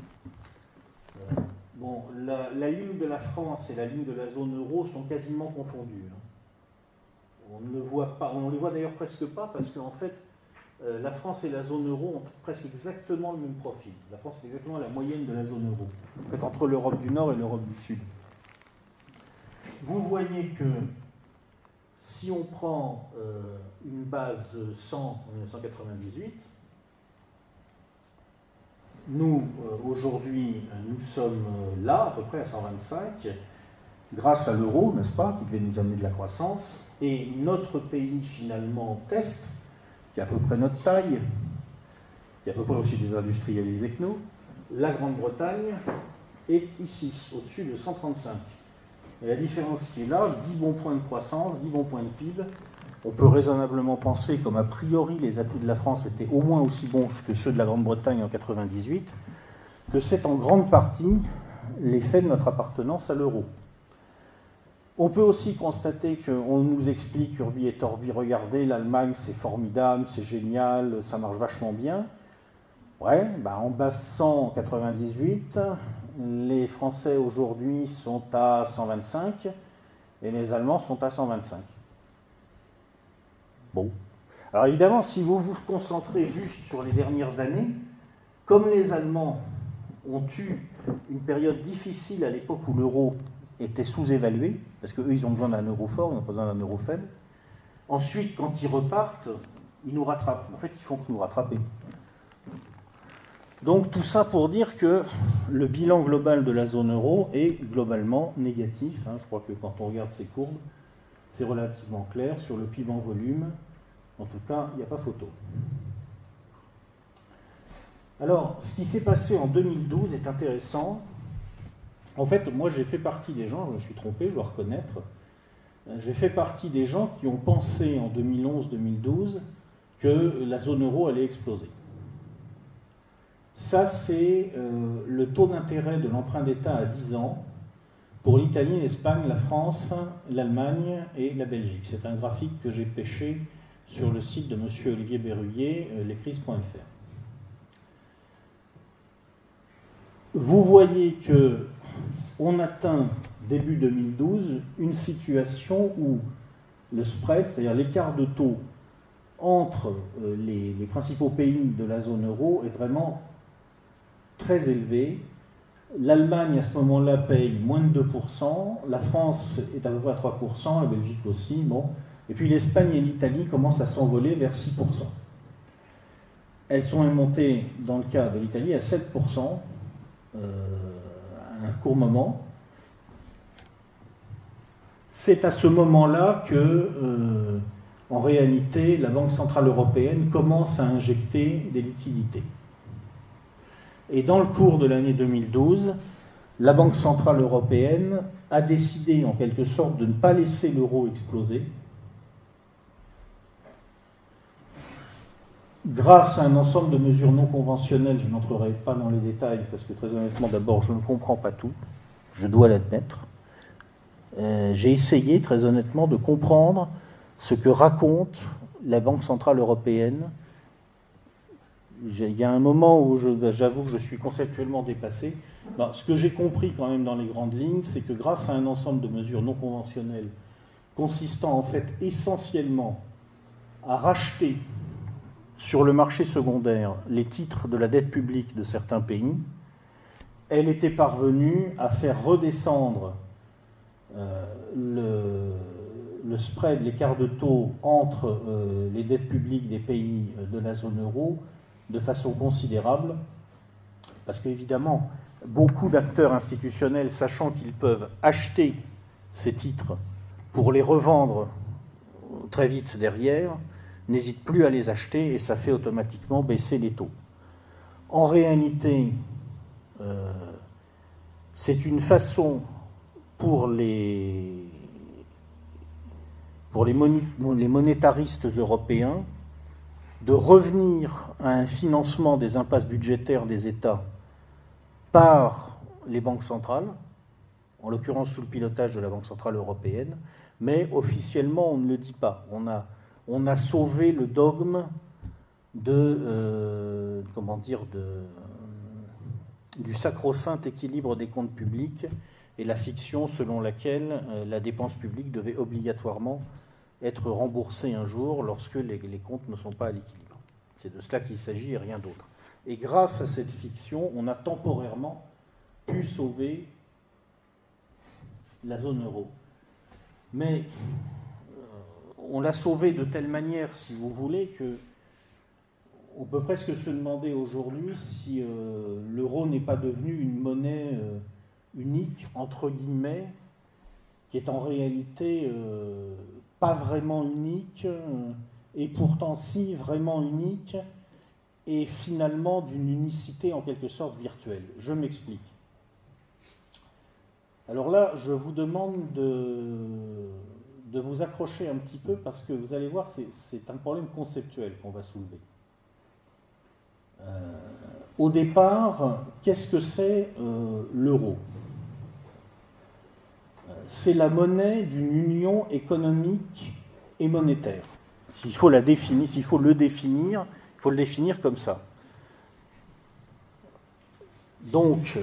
la ligne de la France et la ligne de la zone euro sont quasiment confondues. On ne le voit pas, on ne les voit d'ailleurs presque pas, parce qu'en fait, la France et la zone euro ont presque exactement le même profil. La France est exactement la moyenne de la zone euro, en fait, entre l'Europe du Nord et l'Europe du Sud. Vous voyez que si on prend une base 100 en 1998, nous, aujourd'hui, nous sommes là, à peu près à 125, grâce à l'euro, n'est-ce pas, qui devait nous amener de la croissance, et notre pays, finalement, test, qui a à peu près notre taille, qui a à peu près aussi des industrialisés que nous, la Grande-Bretagne est ici, au-dessus de 135. Et la différence qui est là, 10 bons points de croissance, 10 bons points de PIB. On peut raisonnablement penser, comme a priori les atouts de la France étaient au moins aussi bons que ceux de la Grande-Bretagne en 98, que c'est en grande partie l'effet de notre appartenance à l'euro. On peut aussi constater qu'on nous explique urbi et orbi, regardez, l'Allemagne c'est formidable, c'est génial, ça marche vachement bien. Ouais, en base 100 en 98, les Français aujourd'hui sont à 125 et les Allemands sont à 125. Bon. Alors évidemment, si vous vous concentrez juste sur les dernières années, comme les Allemands ont eu une période difficile à l'époque où l'euro était sous-évalué, parce qu'eux, ils ont besoin d'un euro fort, ils n'ont pas besoin d'un euro faible. Ensuite, quand ils repartent, ils nous rattrapent. En fait, ils font que nous rattraper. Donc tout ça pour dire que le bilan global de la zone euro est globalement négatif. Je crois que quand on regarde ces courbes, c'est relativement clair. Sur le PIB en volume, en tout cas, il n'y a pas photo. Alors, ce qui s'est passé en 2012 est intéressant. En fait, moi, j'ai fait partie des gens, je me suis trompé, je dois reconnaître, j'ai fait partie des gens qui ont pensé en 2011-2012 que la zone euro allait exploser. Ça, c'est le taux d'intérêt de l'emprunt d'État à 10 ans pour l'Italie, l'Espagne, la France, l'Allemagne et la Belgique. C'est un graphique que j'ai pêché sur le site de M. Olivier Berruyer, lescrises.fr. Vous voyez qu'on atteint, début 2012, une situation où le spread, c'est-à-dire l'écart de taux entre les principaux pays de la zone euro, est vraiment très élevé. L'Allemagne, à ce moment-là, paye moins de 2%, la France est à peu près à 3%, la Belgique aussi, bon. Et puis l'Espagne et l'Italie commencent à s'envoler vers 6%. Elles sont montées, dans le cas de l'Italie, à 7%, à un court moment. C'est à ce moment-là que, en réalité, la Banque Centrale Européenne commence à injecter des liquidités. Et dans le cours de l'année 2012, la Banque Centrale Européenne a décidé, en quelque sorte, de ne pas laisser l'euro exploser, grâce à un ensemble de mesures non conventionnelles. Je n'entrerai pas dans les détails, parce que très honnêtement, d'abord, je ne comprends pas tout, je dois l'admettre. J'ai essayé, très honnêtement, de comprendre ce que raconte la Banque Centrale Européenne. Il y a un moment où j'avoue que je suis conceptuellement dépassé. Ce que j'ai compris quand même dans les grandes lignes, c'est que grâce à un ensemble de mesures non conventionnelles, consistant en fait essentiellement à racheter sur le marché secondaire les titres de la dette publique de certains pays, elle était parvenue à faire redescendre le spread, l'écart de taux entre les dettes publiques des pays de la zone euro de façon considérable, parce qu'évidemment, beaucoup d'acteurs institutionnels, sachant qu'ils peuvent acheter ces titres pour les revendre très vite derrière, n'hésitent plus à les acheter et ça fait automatiquement baisser les taux. En réalité, c'est une façon pour les monétaristes européens de revenir à un financement des impasses budgétaires des États par les banques centrales, en l'occurrence sous le pilotage de la Banque Centrale Européenne, mais officiellement on ne le dit pas. On a sauvé le dogme du sacro-saint équilibre des comptes publics et la fiction selon laquelle la dépense publique devait obligatoirement être remboursée un jour lorsque les comptes ne sont pas à l'équilibre. C'est de cela qu'il s'agit et rien d'autre. Et grâce à cette fiction, on a temporairement pu sauver la zone euro. Mais on l'a sauvée de telle manière, si vous voulez, que On peut presque se demander aujourd'hui si l'euro n'est pas devenu une monnaie unique, entre guillemets, qui est en réalité pas vraiment unique, et pourtant si vraiment unique, et finalement d'une unicité en quelque sorte virtuelle. Je m'explique. Alors là, je vous demande de vous accrocher un petit peu parce que vous allez voir, c'est un problème conceptuel qu'on va soulever. Au départ, qu'est-ce que c'est l'euro ? C'est la monnaie d'une union économique et monétaire. S'il faut la définir, s'il faut le définir, il faut le définir comme ça. Donc,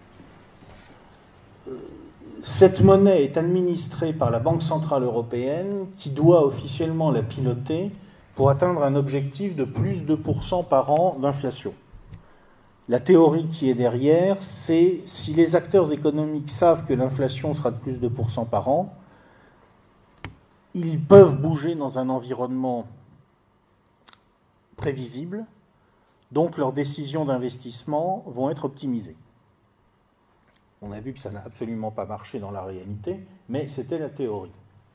cette monnaie est administrée par la Banque centrale européenne qui doit officiellement la piloter pour atteindre un objectif de plus de 2% par an d'inflation. La théorie qui est derrière, c'est si les acteurs économiques savent que l'inflation sera de plus de 2% par an, ils peuvent bouger dans un environnement prévisible, donc leurs décisions d'investissement vont être optimisées. On a vu que ça n'a absolument pas marché dans la réalité, mais c'était la théorie.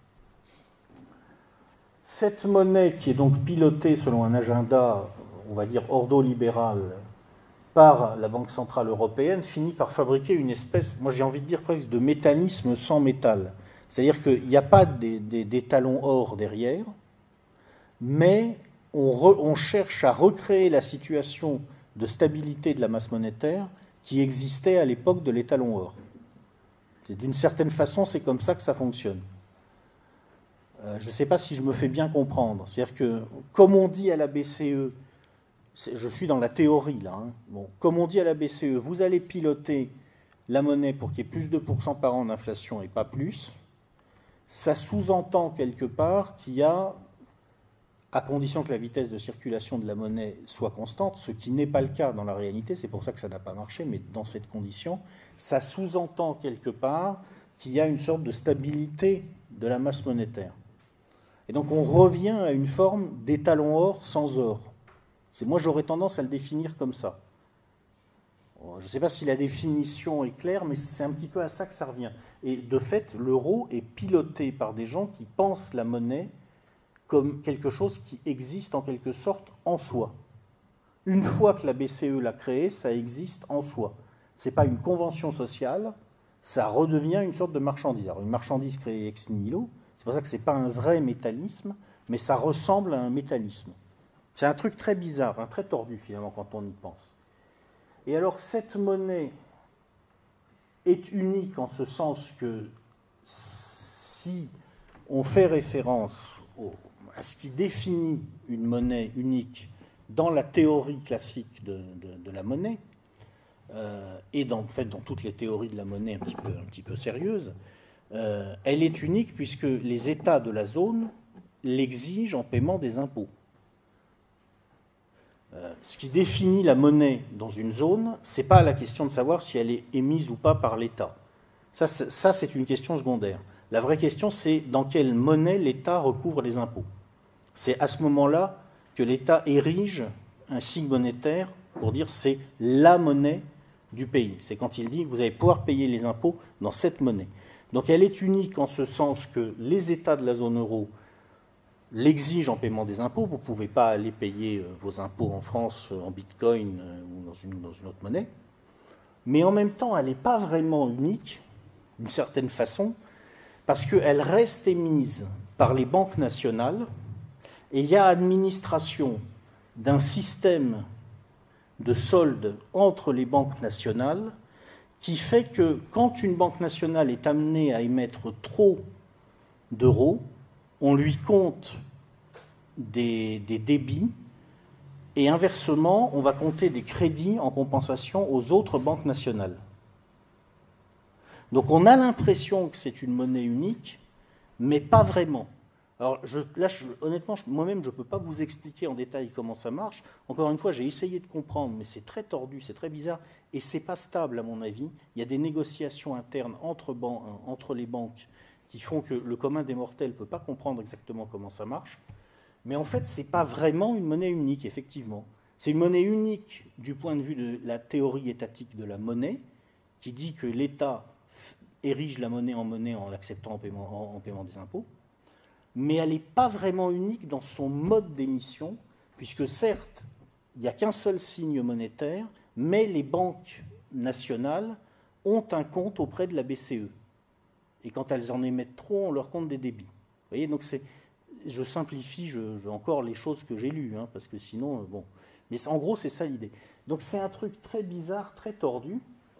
Cette monnaie qui est donc pilotée selon un agenda, on va dire ordolibéral, par la Banque centrale européenne, finit par fabriquer une espèce, moi j'ai envie de dire presque de métallisme sans métal. C'est-à-dire qu'il n'y a pas des talons or derrière, mais on cherche à recréer la situation de stabilité de la masse monétaire qui existait à l'époque de l'étalon or. D'une certaine façon, c'est comme ça que ça fonctionne. Je ne sais pas si je me fais bien comprendre. C'est-à-dire que, comme on dit à la BCE, je suis dans la théorie là, bon, comme on dit à la BCE, vous allez piloter la monnaie pour qu'il y ait plus de 2% par an d'inflation et pas plus, ça sous-entend quelque part qu'il y a, à condition que la vitesse de circulation de la monnaie soit constante, ce qui n'est pas le cas dans la réalité, c'est pour ça que ça n'a pas marché, mais dans cette condition, ça sous-entend quelque part qu'il y a une sorte de stabilité de la masse monétaire. Et donc on revient à une forme d'étalon or sans or. Moi j'aurais tendance à le définir comme ça. Je ne sais pas si la définition est claire, mais c'est un petit peu à ça que ça revient. Et de fait, l'euro est piloté par des gens qui pensent la monnaie comme quelque chose qui existe en quelque sorte en soi. Une fois que la BCE l'a créé, ça existe en soi. Ce n'est pas une convention sociale, ça redevient une sorte de marchandise. Alors une marchandise créée ex nihilo, c'est pour ça que ce n'est pas un vrai métallisme, mais ça ressemble à un métallisme. C'est un truc très bizarre, très tordu finalement quand on y pense. Et alors cette monnaie est unique en ce sens que si on fait référence à ce qui définit une monnaie unique dans la théorie classique de la monnaie, et en fait dans toutes les théories de la monnaie un petit peu sérieuses, elle est unique puisque les États de la zone l'exigent en paiement des impôts. Ce qui définit la monnaie dans une zone, ce n'est pas la question de savoir si elle est émise ou pas par l'État. Ça, c'est une question secondaire. La vraie question, c'est dans quelle monnaie l'État recouvre les impôts. C'est à ce moment-là que l'État érige un signe monétaire pour dire c'est la monnaie du pays. C'est quand il dit vous allez pouvoir payer les impôts dans cette monnaie. Donc elle est unique en ce sens que les États de la zone euro l'exigent en paiement des impôts. Vous ne pouvez pas aller payer vos impôts en France en bitcoin ou dans une autre monnaie. Mais en même temps, elle n'est pas vraiment unique, d'une certaine façon, parce qu'elle reste émise par les banques nationales et il y a administration d'un système de solde entre les banques nationales qui fait que quand une banque nationale est amenée à émettre trop d'euros, on lui compte des débits et inversement, on va compter des crédits en compensation aux autres banques nationales. Donc on a l'impression que c'est une monnaie unique, mais pas vraiment. Alors honnêtement, moi-même, je ne peux pas vous expliquer en détail comment ça marche. Encore une fois, j'ai essayé de comprendre, mais c'est très tordu, c'est très bizarre, et c'est pas stable à mon avis. Il y a des négociations internes entre les banques qui font que le commun des mortels ne peut pas comprendre exactement comment ça marche. Mais en fait, ce n'est pas vraiment une monnaie unique, effectivement. C'est une monnaie unique du point de vue de la théorie étatique de la monnaie, qui dit que l'État érige la monnaie en l'acceptant en paiement des impôts, mais elle n'est pas vraiment unique dans son mode d'émission, puisque certes, il n'y a qu'un seul signe monétaire, mais les banques nationales ont un compte auprès de la BCE. Et quand elles en émettent trop, on leur compte des débits. Vous voyez, donc je simplifie encore les choses que j'ai lues, hein, parce que sinon, bon. Mais en gros, c'est ça l'idée. Donc c'est un truc très bizarre, très tordu.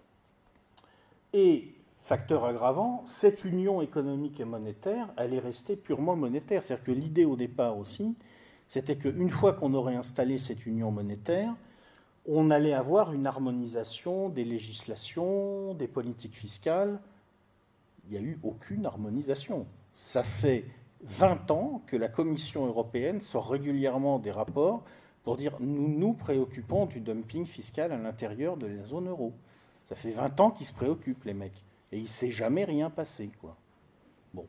Et, facteur aggravant, cette union économique et monétaire, elle est restée purement monétaire. C'est-à-dire que l'idée au départ aussi, c'était qu'une fois qu'on aurait installé cette union monétaire, on allait avoir une harmonisation des législations, des politiques fiscales. Il n'y a eu aucune harmonisation. Ça fait 20 ans que la Commission européenne sort régulièrement des rapports pour dire « nous nous préoccupons du dumping fiscal à l'intérieur de la zone euro ». Ça fait 20 ans qu'ils se préoccupent, les mecs. Et il ne s'est jamais rien passé, quoi. Bon.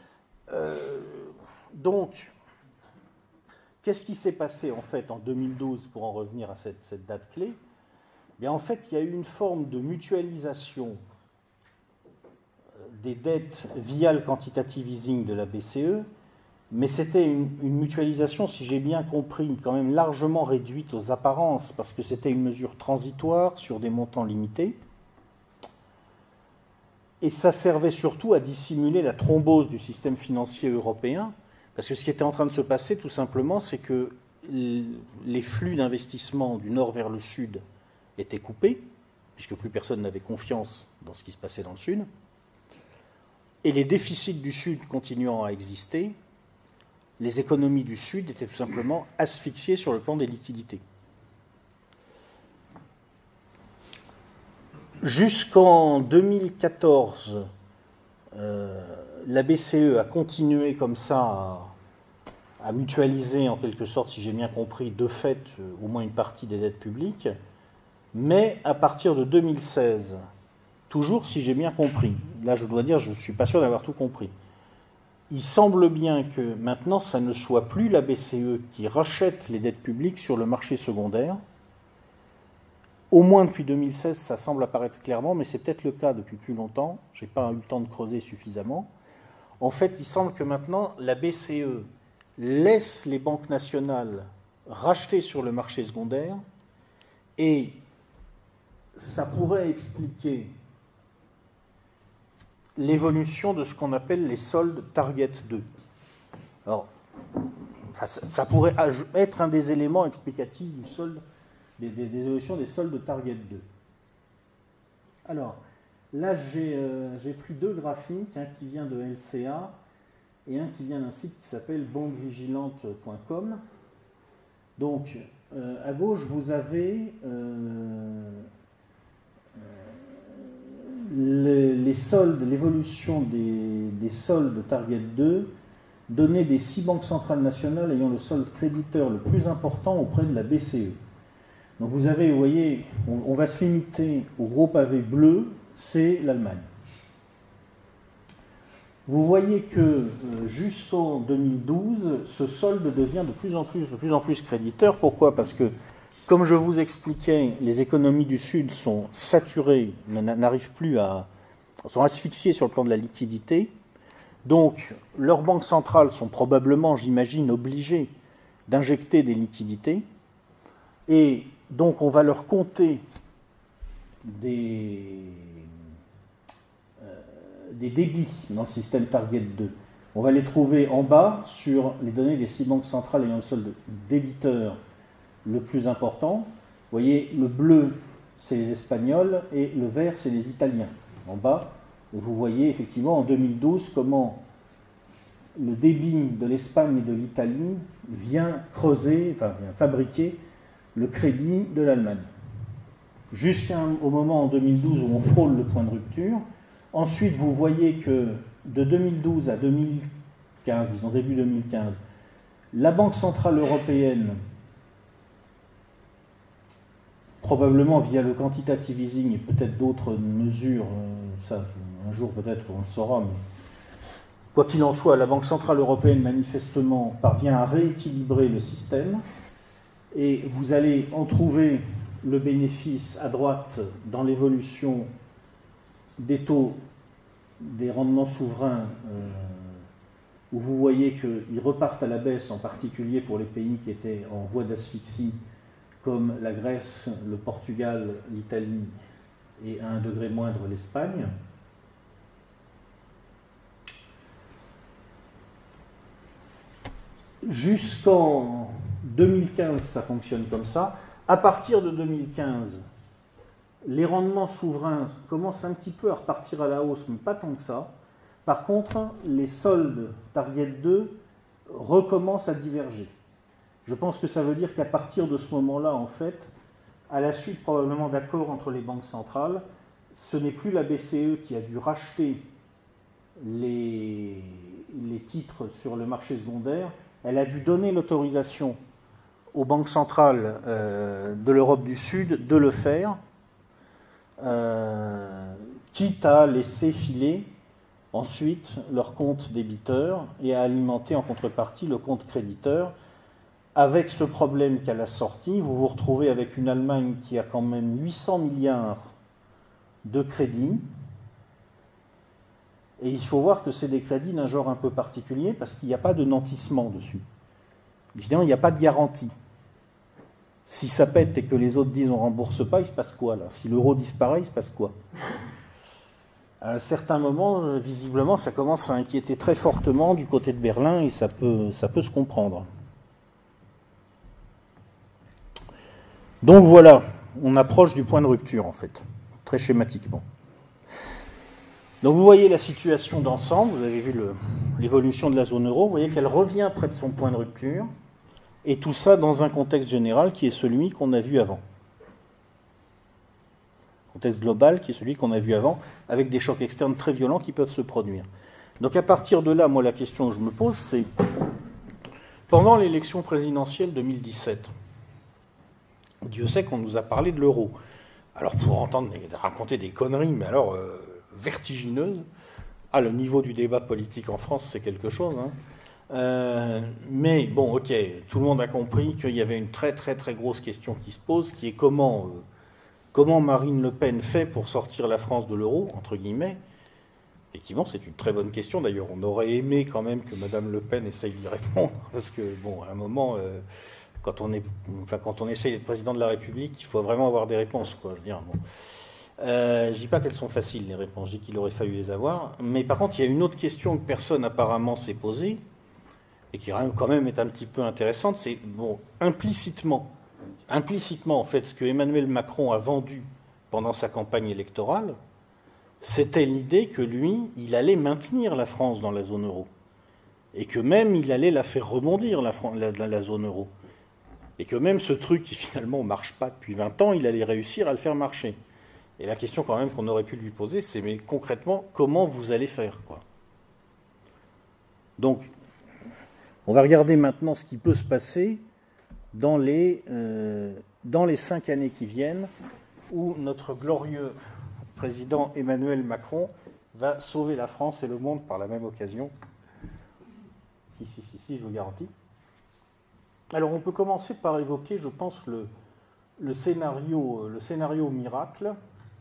Donc, qu'est-ce qui s'est passé, en fait, en 2012, pour en revenir à cette date clé? Bien, en fait, il y a eu une forme de mutualisation des dettes via le quantitative easing de la BCE, mais c'était une mutualisation, si j'ai bien compris, quand même largement réduite aux apparences, parce que c'était une mesure transitoire sur des montants limités, et ça servait surtout à dissimuler la thrombose du système financier européen, parce que ce qui était en train de se passer, tout simplement, c'est que les flux d'investissement du nord vers le sud étaient coupés, puisque plus personne n'avait confiance dans ce qui se passait dans le sud, et les déficits du sud continuant à exister, les économies du Sud étaient tout simplement asphyxiées sur le plan des liquidités. Jusqu'en 2014, la BCE a continué comme ça à mutualiser en quelque sorte, si j'ai bien compris, de fait, au moins une partie des dettes publiques, mais à partir de 2016, toujours si j'ai bien compris, là je dois dire, je ne suis pas sûr d'avoir tout compris, il semble bien que maintenant, ça ne soit plus la BCE qui rachète les dettes publiques sur le marché secondaire. Au moins depuis 2016, ça semble apparaître clairement, mais c'est peut-être le cas depuis plus longtemps. Je n'ai pas eu le temps de creuser suffisamment. En fait, il semble que maintenant, la BCE laisse les banques nationales racheter sur le marché secondaire, et ça pourrait expliquer l'évolution de ce qu'on appelle les soldes Target 2. Alors, ça pourrait être un des éléments explicatifs du solde, des évolutions des soldes Target 2. Alors, là, j'ai pris deux graphiques, un qui vient de LCA et un qui vient d'un site qui s'appelle banquevigilante.com. Donc, à gauche, vous avez les soldes, l'évolution des soldes Target 2 donnés des 6 banques centrales nationales ayant le solde créditeur le plus important auprès de la BCE. Donc vous avez, vous voyez, on va se limiter au gros pavé bleu, c'est l'Allemagne. Vous voyez que jusqu'en 2012, ce solde devient de plus en plus créditeur. Pourquoi? Parce que, comme je vous expliquais, les économies du Sud sont saturées, n'arrivent plus sont asphyxiées sur le plan de la liquidité. Donc, leurs banques centrales sont probablement, j'imagine, obligées d'injecter des liquidités. Et donc, on va leur compter des débits dans le système Target 2. On va les trouver en bas sur les données des 6 banques centrales ayant le solde débiteur le plus important. Vous voyez, le bleu, c'est les Espagnols et le vert, c'est les Italiens. En bas, et vous voyez effectivement en 2012 comment le débit de l'Espagne et de l'Italie vient fabriquer le crédit de l'Allemagne. Jusqu'au moment en 2012 où on frôle le point de rupture. Ensuite, vous voyez que de 2012 à 2015, disons début 2015, la Banque centrale européenne, probablement via le quantitative easing et peut-être d'autres mesures, ça un jour peut-être on le saura, mais quoi qu'il en soit, la Banque centrale européenne manifestement parvient à rééquilibrer le système. Et vous allez en trouver le bénéfice à droite dans l'évolution des taux des rendements souverains, où vous voyez qu'ils repartent à la baisse, en particulier pour les pays qui étaient en voie d'asphyxie, comme la Grèce, le Portugal, l'Italie et à un degré moindre l'Espagne. Jusqu'en 2015, ça fonctionne comme ça. À partir de 2015, les rendements souverains commencent un petit peu à repartir à la hausse, mais pas tant que ça. Par contre, les soldes Target 2 recommencent à diverger. Je pense que ça veut dire qu'à partir de ce moment-là, en fait, à la suite probablement d'accords entre les banques centrales, ce n'est plus la BCE qui a dû racheter les titres sur le marché secondaire. Elle a dû donner l'autorisation aux banques centrales de l'Europe du Sud de le faire, quitte à laisser filer ensuite leur compte débiteur et à alimenter en contrepartie le compte créditeur. Avec ce problème qu'à la sortie, vous vous retrouvez avec une Allemagne qui a quand même 800 milliards de crédits. Et il faut voir que c'est des crédits d'un genre un peu particulier parce qu'il n'y a pas de nantissement dessus. Évidemment, il n'y a pas de garantie. Si ça pète et que les autres disent on ne rembourse pas, il se passe quoi là? Si l'euro disparaît, il se passe quoi? À un certain moment, visiblement, ça commence à inquiéter très fortement du côté de Berlin et ça peut se comprendre. Donc voilà, on approche du point de rupture en fait, très schématiquement. Donc vous voyez la situation d'ensemble, vous avez vu l'évolution de la zone euro, vous voyez qu'elle revient près de son point de rupture, et tout ça dans un contexte général qui est celui qu'on a vu avant. Contexte global qui est celui qu'on a vu avant, avec des chocs externes très violents qui peuvent se produire. Donc à partir de là, moi la question que je me pose, c'est pendant l'élection présidentielle 2017, Dieu sait qu'on nous a parlé de l'euro. Alors pour entendre raconter des conneries, mais alors vertigineuses, le niveau du débat politique en France, c'est quelque chose. Mais bon, ok, tout le monde a compris qu'il y avait une très très très grosse question qui se pose, qui est comment Marine Le Pen fait pour sortir la France de l'euro, entre guillemets. Effectivement, c'est une très bonne question. D'ailleurs, on aurait aimé quand même que Madame Le Pen essaye d'y répondre, parce que, bon, à un moment, quand on essaye d'être président de la République, il faut vraiment avoir des réponses, quoi. Je veux dire, bon. Je dis pas qu'elles sont faciles, les réponses, je dis qu'il aurait fallu les avoir. Mais par contre, il y a une autre question que personne apparemment s'est posée, et qui quand même est un petit peu intéressante, c'est, bon, implicitement, en fait, ce que Emmanuel Macron a vendu pendant sa campagne électorale, c'était l'idée que lui, il allait maintenir la France dans la zone euro. Et que même il allait la faire rebondir, la zone euro. Et que même ce truc qui finalement ne marche pas depuis 20 ans, il allait réussir à le faire marcher. Et la question quand même qu'on aurait pu lui poser, c'est mais concrètement, comment vous allez faire, quoi? Donc, on va regarder maintenant ce qui peut se passer dans les 5 années qui viennent, où notre glorieux président Emmanuel Macron va sauver la France et le monde par la même occasion. Si, je vous garantis. Alors, on peut commencer par évoquer, je pense, le scénario miracle,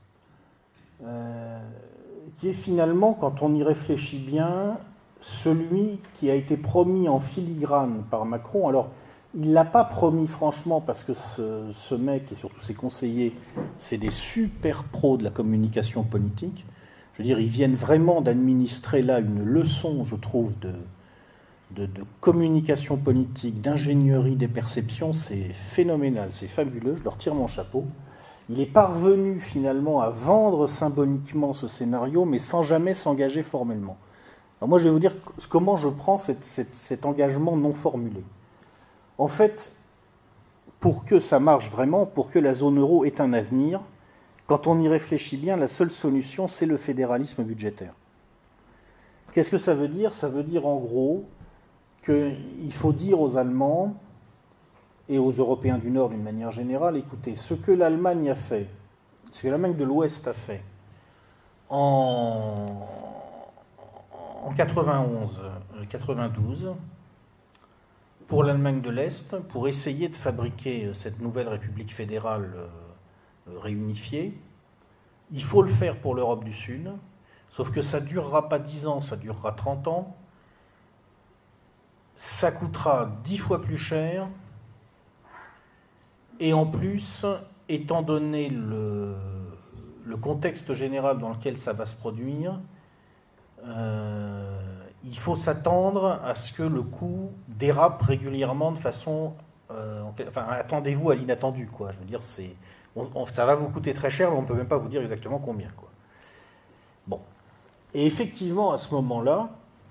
qui est finalement, quand on y réfléchit bien, celui qui a été promis en filigrane par Macron. Alors, il ne l'a pas promis franchement parce que ce mec et surtout ses conseillers, c'est des super pros de la communication politique. Je veux dire, ils viennent vraiment d'administrer là une leçon, je trouve, de communication politique, d'ingénierie des perceptions. C'est phénoménal, c'est fabuleux, je leur tire mon chapeau. Il est parvenu finalement à vendre symboliquement ce scénario, mais sans jamais s'engager formellement. Alors moi, je vais vous dire comment je prends cet engagement non formulé. En fait, pour que ça marche vraiment, pour que la zone euro ait un avenir, quand on y réfléchit bien, la seule solution, c'est le fédéralisme budgétaire. Qu'est-ce que ça veut dire? Ça veut dire en gros qu'il faut dire aux Allemands et aux Européens du Nord d'une manière générale, écoutez, ce que l'Allemagne a fait, ce que l'Allemagne de l'Ouest a fait en 91, 92, pour l'Allemagne de l'Est, pour essayer de fabriquer cette nouvelle République fédérale réunifiée. Il faut le faire pour l'Europe du Sud, sauf que ça ne durera pas 10 ans, ça durera 30 ans. Ça coûtera 10 fois plus cher. Et en plus, étant donné le contexte général dans lequel ça va se produire, il faut s'attendre à ce que le coût dérape régulièrement de façon... attendez-vous à l'inattendu, quoi. Je veux dire, ça va vous coûter très cher, mais on ne peut même pas vous dire exactement combien, quoi. Bon. Et effectivement, à ce moment-là,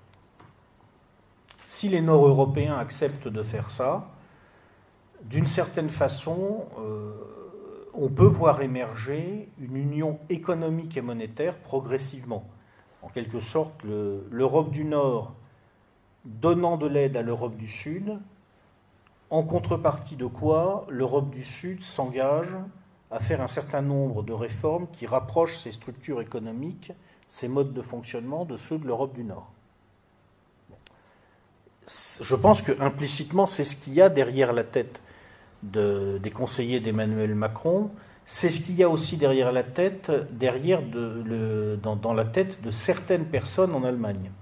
si les Nord-Européens acceptent de faire ça, d'une certaine façon, on peut voir émerger une union économique et monétaire progressivement. En quelque sorte, l'Europe du Nord donnant de l'aide à l'Europe du Sud, en contrepartie de quoi l'Europe du Sud s'engage à faire un certain nombre de réformes qui rapprochent ses structures économiques, ses modes de fonctionnement de ceux de l'Europe du Nord. Je pense que implicitement, c'est ce qu'il y a derrière la tête des conseillers d'Emmanuel Macron. C'est ce qu'il y a aussi derrière la tête, dans la tête de certaines personnes en Allemagne.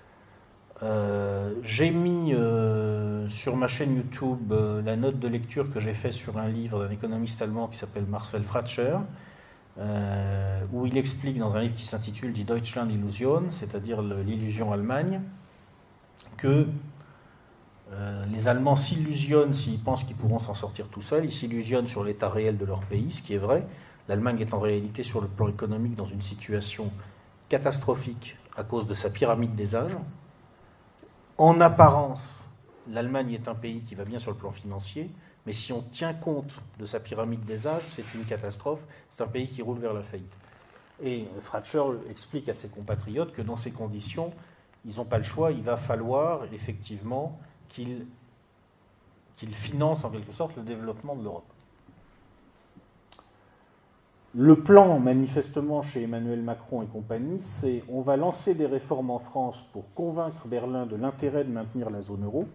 J'ai mis sur ma chaîne YouTube la note de lecture que j'ai faite sur un livre d'un économiste allemand qui s'appelle Marcel Fratscher, où il explique dans un livre qui s'intitule Die Deutschland Illusion, c'est-à-dire l'illusion Allemagne, que les Allemands s'illusionnent s'ils pensent qu'ils pourront s'en sortir tout seuls, ils s'illusionnent sur l'état réel de leur pays, ce qui est vrai. L'Allemagne est en réalité sur le plan économique dans une situation catastrophique à cause de sa pyramide des âges. En apparence, l'Allemagne est un pays qui va bien sur le plan financier, mais si on tient compte de sa pyramide des âges, c'est une catastrophe, c'est un pays qui roule vers la faillite. Et Fratscher explique à ses compatriotes que dans ces conditions, ils n'ont pas le choix, il va falloir effectivement qu'ils financent en quelque sorte le développement de l'Europe. Le plan, manifestement, chez Emmanuel Macron et compagnie, c'est on va lancer des réformes en France pour convaincre Berlin de l'intérêt de maintenir la zone euro.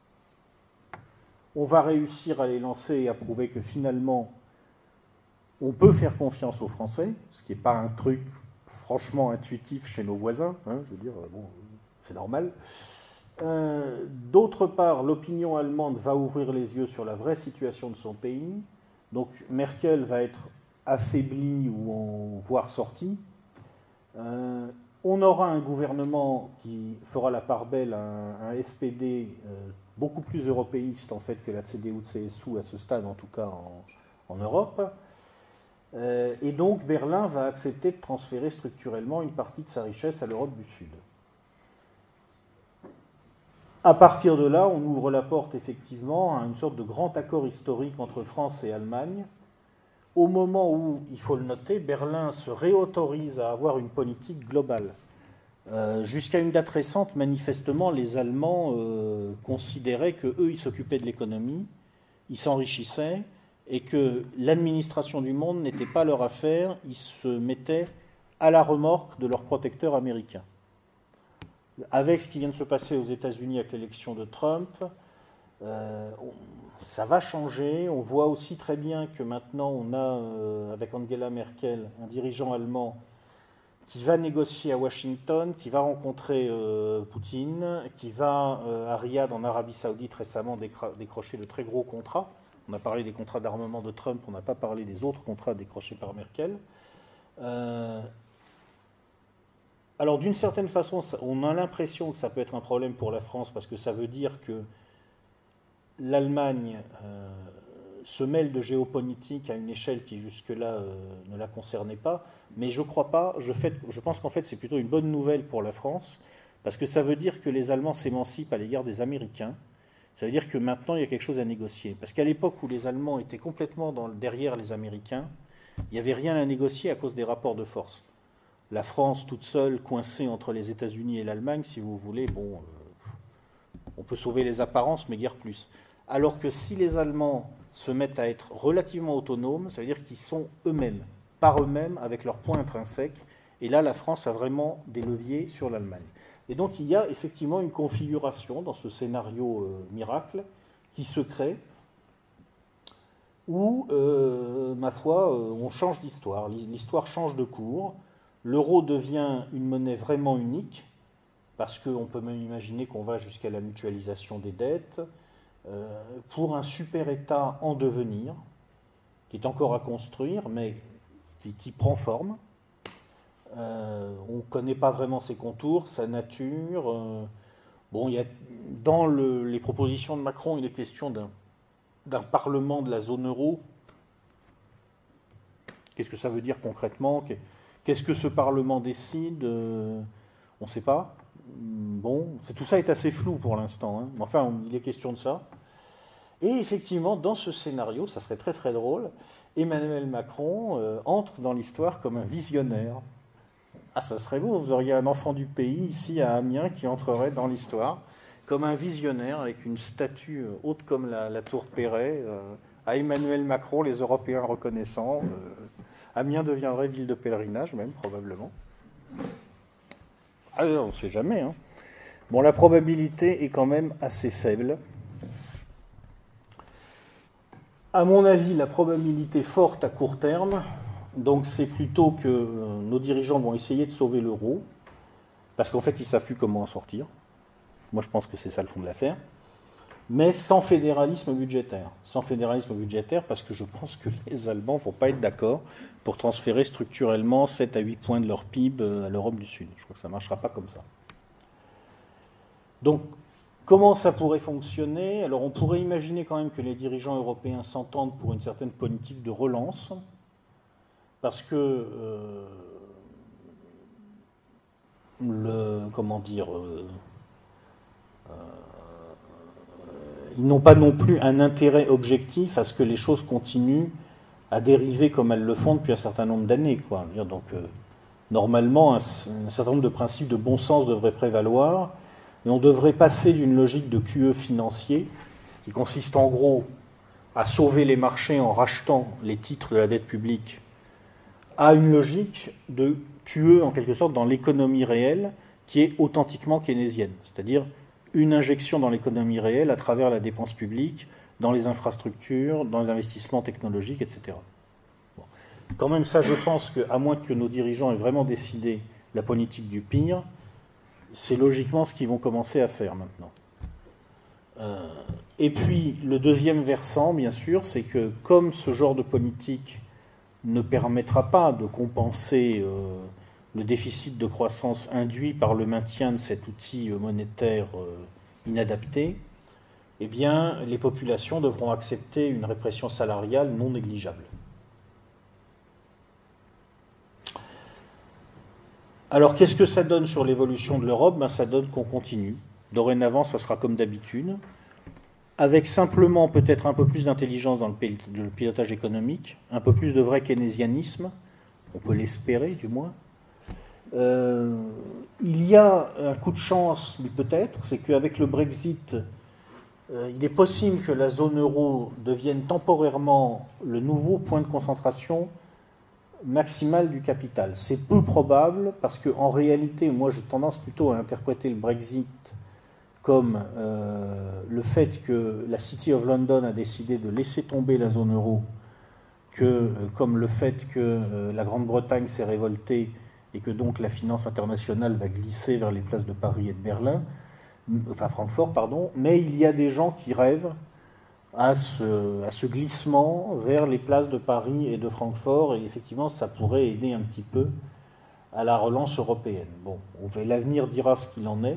On va réussir à les lancer et à prouver que finalement, on peut faire confiance aux Français, ce qui n'est pas un truc franchement intuitif chez nos voisins, hein, je veux dire, bon, c'est normal. D'autre part, l'opinion allemande va ouvrir les yeux sur la vraie situation de son pays. Donc Merkel va être affaiblie ou voire sortie. On aura un gouvernement qui fera la part belle à un SPD beaucoup plus européiste en fait que la CDU-CSU à ce stade, en tout cas en Europe. Et donc Berlin va accepter de transférer structurellement une partie de sa richesse à l'Europe du Sud. À partir de là, on ouvre la porte effectivement à une sorte de grand accord historique entre France et Allemagne. Au moment où, il faut le noter, Berlin se réautorise à avoir une politique globale. Jusqu'à une date récente, manifestement, les Allemands considéraient qu'eux, ils s'occupaient de l'économie, ils s'enrichissaient, et que l'administration du monde n'était pas leur affaire, ils se mettaient à la remorque de leurs protecteurs américains. Avec ce qui vient de se passer aux États-Unis avec l'élection de Trump, ça va changer. On voit aussi très bien que maintenant on a, avec Angela Merkel, un dirigeant allemand qui va négocier à Washington, qui va rencontrer Poutine, qui va à Riyad en Arabie Saoudite récemment décrocher de très gros contrats. On a parlé des contrats d'armement de Trump, on n'a pas parlé des autres contrats décrochés par Merkel. Alors d'une certaine façon, on a l'impression que ça peut être un problème pour la France parce que ça veut dire que l'Allemagne se mêle de géopolitique à une échelle qui jusque-là ne la concernait pas, mais je crois pas, je pense qu'en fait c'est plutôt une bonne nouvelle pour la France, parce que ça veut dire que les Allemands s'émancipent à l'égard des Américains, ça veut dire que maintenant il y a quelque chose à négocier, parce qu'à l'époque où les Allemands étaient complètement derrière les Américains, il n'y avait rien à négocier à cause des rapports de force. La France toute seule, coincée entre les États-Unis et l'Allemagne, si vous voulez, bon, on peut sauver les apparences, mais guère plus. Alors que si les Allemands se mettent à être relativement autonomes, ça veut dire qu'ils sont eux-mêmes, par eux-mêmes, avec leurs points intrinsèques. Et là, la France a vraiment des leviers sur l'Allemagne. Et donc il y a effectivement une configuration dans ce scénario miracle qui se crée, où, ma foi, on change d'histoire. L'histoire change de cours. L'euro devient une monnaie vraiment unique, parce qu'on peut même imaginer qu'on va jusqu'à la mutualisation des dettes, pour un super-État en devenir, qui est encore à construire, mais qui prend forme. On ne connaît pas vraiment ses contours, sa nature. Bon, il y a, dans les propositions de Macron, il est question d'un parlement de la zone euro. Qu'est-ce que ça veut dire concrètement? Qu'est-ce que ce parlement décide? On ne sait pas. Bon, tout ça est assez flou pour l'instant. Hein. Enfin, il est question de ça. Et effectivement, dans ce scénario, ça serait très très drôle, Emmanuel Macron entre dans l'histoire comme un visionnaire. Ah, ça serait beau, vous auriez un enfant du pays ici à Amiens qui entrerait dans l'histoire comme un visionnaire avec une statue haute comme la tour Perret, à Emmanuel Macron, les Européens reconnaissants. Amiens deviendrait ville de pèlerinage même, probablement. Ah, on ne sait jamais. Hein. Bon, la probabilité est quand même assez faible. À mon avis, la probabilité forte à court terme, donc c'est plutôt que nos dirigeants vont essayer de sauver l'euro, parce qu'en fait, ils ne savent plus comment en sortir. Moi, je pense que c'est ça le fond de l'affaire. Mais sans fédéralisme budgétaire. Sans fédéralisme budgétaire, parce que je pense que les Allemands ne vont pas être d'accord pour transférer structurellement 7 à 8 points de leur PIB à l'Europe du Sud. Je crois que ça ne marchera pas comme ça. Donc, comment ça pourrait fonctionner? Alors, on pourrait imaginer quand même que les dirigeants européens s'entendent pour une certaine politique de relance, parce que ils n'ont pas non plus un intérêt objectif à ce que les choses continuent à dériver comme elles le font depuis un certain nombre d'années. Donc, normalement, un certain nombre de principes de bon sens devraient prévaloir, et on devrait passer d'une logique de QE financier, qui consiste en gros à sauver les marchés en rachetant les titres de la dette publique, à une logique de QE, en quelque sorte, dans l'économie réelle, qui est authentiquement keynésienne, c'est-à-dire une injection dans l'économie réelle à travers la dépense publique, dans les infrastructures, dans les investissements technologiques, etc. Bon. Quand même, ça, je pense qu'à moins que nos dirigeants aient vraiment décidé la politique du pire, c'est logiquement ce qu'ils vont commencer à faire maintenant. Et puis, le deuxième versant, bien sûr, c'est que comme ce genre de politique ne permettra pas de compenser le déficit de croissance induit par le maintien de cet outil monétaire inadapté, eh bien, les populations devront accepter une répression salariale non négligeable. Alors, qu'est-ce que ça donne sur l'évolution de l'Europe? Ça donne qu'on continue. Dorénavant, ça sera comme d'habitude, avec simplement peut-être un peu plus d'intelligence dans le pilotage économique, un peu plus de vrai keynésianisme, on peut l'espérer du moins. Il y a un coup de chance, peut-être, c'est qu'avec le Brexit, il est possible que la zone euro devienne temporairement le nouveau point de concentration maximale du capital. C'est peu probable parce qu'en réalité, moi j'ai tendance plutôt à interpréter le Brexit comme le fait que la City of London a décidé de laisser tomber la zone euro, comme le fait que la Grande-Bretagne s'est révoltée et que donc la finance internationale va glisser vers les places de Paris et de Berlin, enfin Francfort, pardon, mais il y a des gens qui rêvent à ce glissement vers les places de Paris et de Francfort, et effectivement ça pourrait aider un petit peu à la relance européenne. Bon, l'avenir dira ce qu'il en est.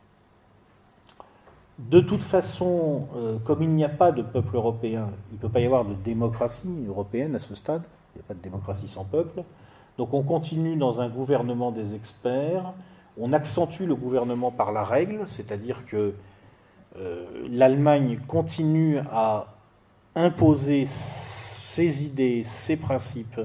De toute façon, comme il n'y a pas de peuple européen, il ne peut pas y avoir de démocratie européenne à ce stade, il n'y a pas de démocratie sans peuple, donc on continue dans un gouvernement des experts, on accentue le gouvernement par la règle, c'est-à-dire que l'Allemagne continue à imposer ses idées, ses principes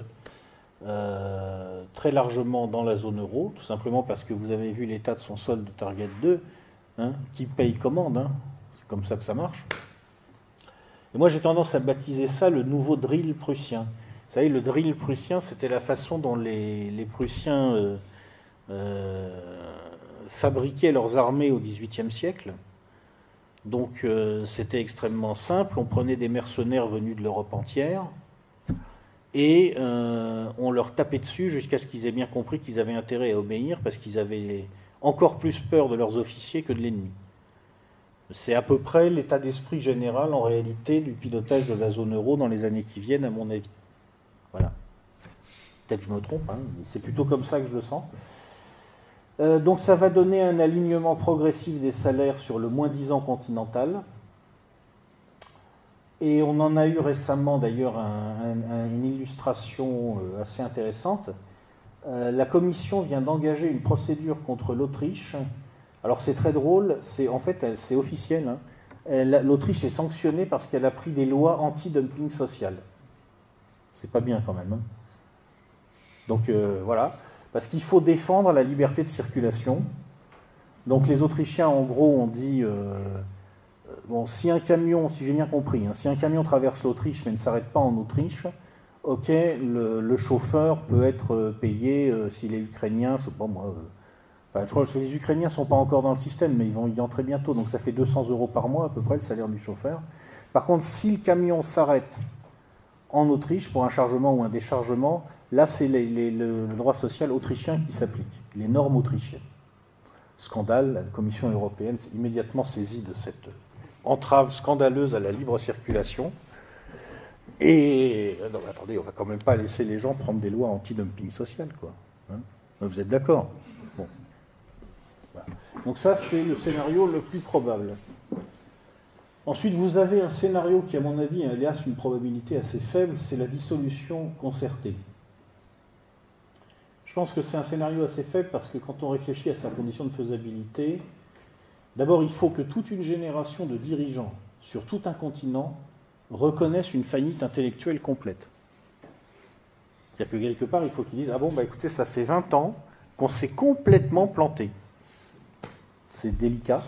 très largement dans la zone euro, tout simplement parce que vous avez vu l'état de son solde de Target 2, hein, qui paye commande, hein, c'est comme ça que ça marche. Et moi j'ai tendance à baptiser ça le nouveau drill prussien. Vous savez, le drill prussien, c'était la façon dont les Prussiens fabriquaient leurs armées au XVIIIe siècle. Donc c'était extrêmement simple, on prenait des mercenaires venus de l'Europe entière et on leur tapait dessus jusqu'à ce qu'ils aient bien compris qu'ils avaient intérêt à obéir parce qu'ils avaient encore plus peur de leurs officiers que de l'ennemi. C'est à peu près l'état d'esprit général en réalité du pilotage de la zone euro dans les années qui viennent, à mon avis. Voilà. Peut-être que je me trompe, hein, mais c'est plutôt comme ça que je le sens. Donc ça va donner un alignement progressif des salaires sur le moins 10 ans continental. Et on en a eu récemment d'ailleurs une illustration assez intéressante. La Commission vient d'engager une procédure contre l'Autriche. Alors c'est très drôle, en fait c'est officiel. Hein. L'Autriche est sanctionnée parce qu'elle a pris des lois anti-dumping social. C'est pas bien quand même. Hein. Donc voilà. Parce qu'il faut défendre la liberté de circulation. Donc les Autrichiens, en gros, ont dit, bon, si un camion, si j'ai bien compris, hein, si un camion traverse l'Autriche mais ne s'arrête pas en Autriche, ok, le chauffeur peut être payé s'il est ukrainien, je sais pas moi. Enfin, je crois que les Ukrainiens ne sont pas encore dans le système, mais ils vont y entrer bientôt, donc ça fait 200 € par mois à peu près le salaire du chauffeur. Par contre, si le camion s'arrête en Autriche pour un chargement ou un déchargement, là, c'est le droit social autrichien qui s'applique, les normes autrichiennes. Scandale, la Commission européenne s'est immédiatement saisie de cette entrave scandaleuse à la libre circulation. Et, non, attendez, on ne va quand même pas laisser les gens prendre des lois anti-dumping social, quoi. Hein, vous êtes d'accord? Bon. Voilà. Donc ça, c'est le scénario le plus probable. Ensuite, vous avez un scénario qui, à mon avis, a hélas une probabilité assez faible, c'est la dissolution concertée. Je pense que c'est un scénario assez faible parce que quand on réfléchit à sa condition de faisabilité, d'abord, il faut que toute une génération de dirigeants sur tout un continent reconnaissent une faillite intellectuelle complète. C'est-à-dire que quelque part, il faut qu'ils disent « Ah bon, bah écoutez, ça fait 20 ans qu'on s'est complètement planté. » C'est délicat.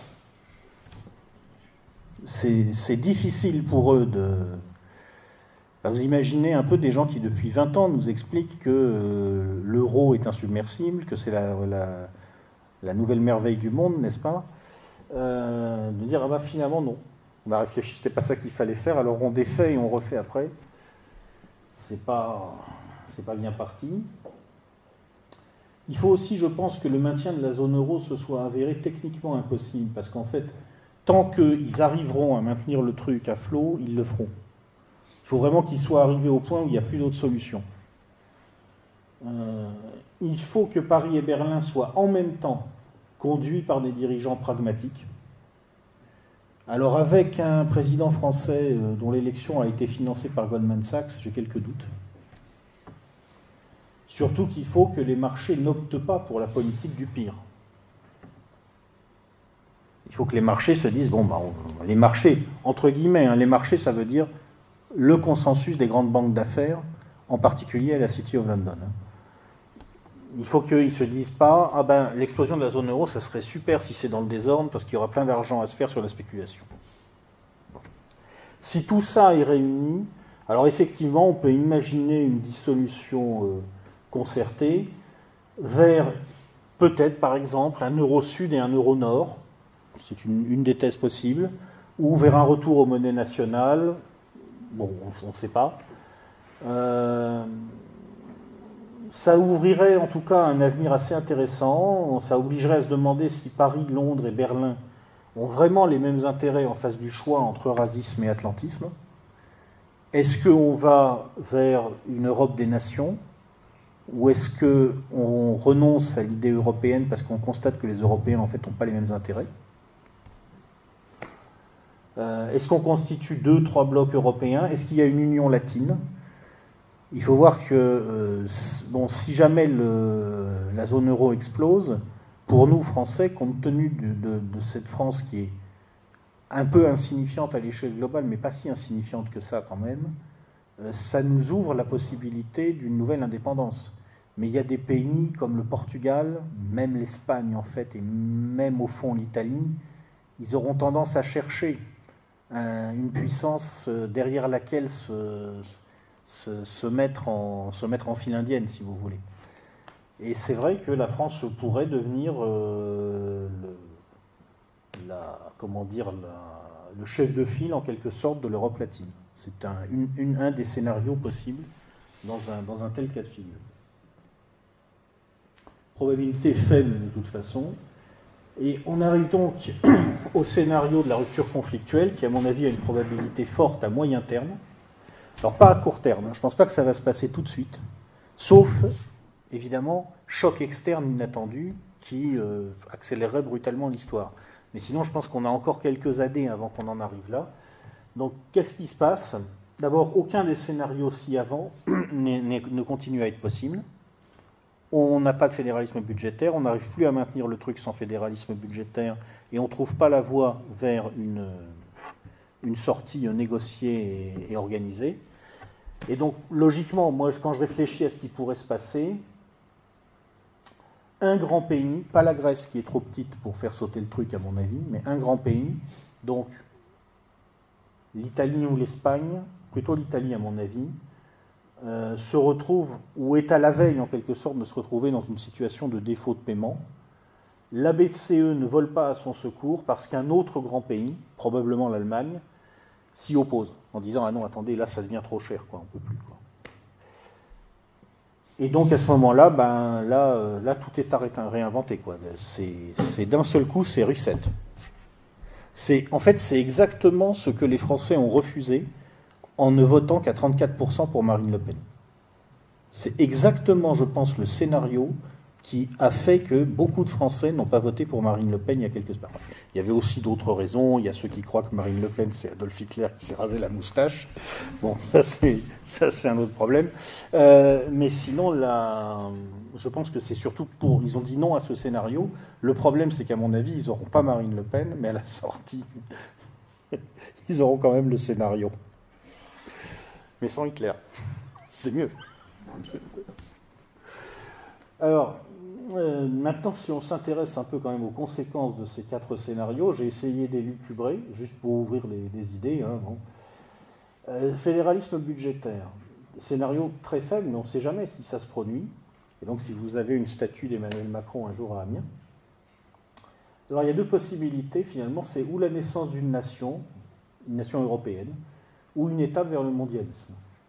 C'est difficile pour eux de... Vous imaginez un peu des gens qui, depuis 20 ans, nous expliquent que l'euro est insubmersible, que c'est la nouvelle merveille du monde, n'est-ce pas? De dire, ah bah finalement, non. On a réfléchi, c'était pas ça qu'il fallait faire, alors on défait et on refait après. C'est pas bien parti. Il faut aussi, je pense, que le maintien de la zone euro se soit avéré techniquement impossible, parce qu'en fait, tant qu'ils arriveront à maintenir le truc à flot, ils le feront. Il faut vraiment qu'ils soient arrivés au point où il n'y a plus d'autre solution. Il faut que Paris et Berlin soient en même temps conduits par des dirigeants pragmatiques. Alors avec un président français dont l'élection a été financée par Goldman Sachs, j'ai quelques doutes. Surtout qu'il faut que les marchés n'optent pas pour la politique du pire. Il faut que les marchés se disent, bon, bah, les marchés, entre guillemets, hein, les marchés, ça veut dire le consensus des grandes banques d'affaires, en particulier à la City of London. Il faut qu'ils ne se disent pas, ah ben, l'explosion de la zone euro, ça serait super si c'est dans le désordre, parce qu'il y aura plein d'argent à se faire sur la spéculation. Bon. Si tout ça est réuni, alors effectivement, on peut imaginer une dissolution concertée vers, peut-être par exemple, un euro sud et un euro nord, c'est une des thèses possibles, ou vers un retour aux monnaies nationales. Bon, on ne sait pas. Ça ouvrirait en tout cas un avenir assez intéressant. Ça obligerait à se demander si Paris, Londres et Berlin ont vraiment les mêmes intérêts en face du choix entre eurasisme et atlantisme. Est-ce qu'on va vers une Europe des nations ou est-ce qu'on renonce à l'idée européenne parce qu'on constate que les Européens en fait n'ont pas les mêmes intérêts? Est-ce qu'on constitue 2-3 blocs européens? Est-ce qu'il y a une union latine? Il faut voir que bon, si jamais la zone euro explose, pour nous, Français, compte tenu de cette France qui est un peu insignifiante à l'échelle globale, mais pas si insignifiante que ça quand même, ça nous ouvre la possibilité d'une nouvelle indépendance. Mais il y a des pays comme le Portugal, même l'Espagne en fait, et même au fond l'Italie, ils auront tendance à chercher une puissance derrière laquelle se mettre en file indienne, si vous voulez. Et c'est vrai que la France pourrait devenir le chef de file en quelque sorte de l'Europe latine. C'est un des scénarios possibles dans un tel cas de figure. Probabilité faible de toute façon. Et on arrive donc au scénario de la rupture conflictuelle qui, à mon avis, a une probabilité forte à moyen terme. Alors pas à court terme, je ne pense pas que ça va se passer tout de suite, sauf, évidemment, choc externe inattendu qui accélérerait brutalement l'histoire. Mais sinon, je pense qu'on a encore quelques années avant qu'on en arrive là. Donc, qu'est-ce qui se passe? D'abord, aucun des scénarios ci-avant ne continue à être possible. On n'a pas de fédéralisme budgétaire, on n'arrive plus à maintenir le truc sans fédéralisme budgétaire, et on ne trouve pas la voie vers une sortie négociée et organisée. Et donc, logiquement, moi, quand je réfléchis à ce qui pourrait se passer, un grand pays, pas la Grèce qui est trop petite pour faire sauter le truc à mon avis, mais un grand pays, donc l'Italie ou l'Espagne, plutôt l'Italie à mon avis, se retrouve, ou est à la veille en quelque sorte de se retrouver dans une situation de défaut de paiement. La BCE ne vole pas à son secours parce qu'un autre grand pays, probablement l'Allemagne, s'y oppose en disant « Ah non, attendez, là ça devient trop cher, quoi, on ne peut plus. » Et donc à ce moment-là, là tout est à réinventer, quoi. C'est d'un seul coup, c'est reset. En fait, c'est exactement ce que les Français ont refusé en ne votant qu'à 34% pour Marine Le Pen. C'est exactement, je pense, le scénario qui a fait que beaucoup de Français n'ont pas voté pour Marine Le Pen il y a quelques semaines. Il y avait aussi d'autres raisons. Il y a ceux qui croient que Marine Le Pen, c'est Adolf Hitler qui s'est rasé la moustache. Bon, ça c'est un autre problème. Mais sinon, je pense que c'est surtout ils ont dit non à ce scénario. Le problème, c'est qu'à mon avis, ils n'auront pas Marine Le Pen, mais à la sortie, ils auront quand même le scénario. Mais sans Hitler. C'est mieux. Alors, maintenant, si on s'intéresse un peu quand même aux conséquences de ces 4 scénarios, j'ai essayé d'élucubrer, juste pour ouvrir des idées. Hein, bon. Fédéralisme budgétaire. Scénario très faible, mais on ne sait jamais si ça se produit. Et donc, si vous avez une statue d'Emmanuel Macron un jour à Amiens. Alors, il y a 2 possibilités, finalement. C'est ou la naissance d'une nation européenne, ou une étape vers le mondialisme.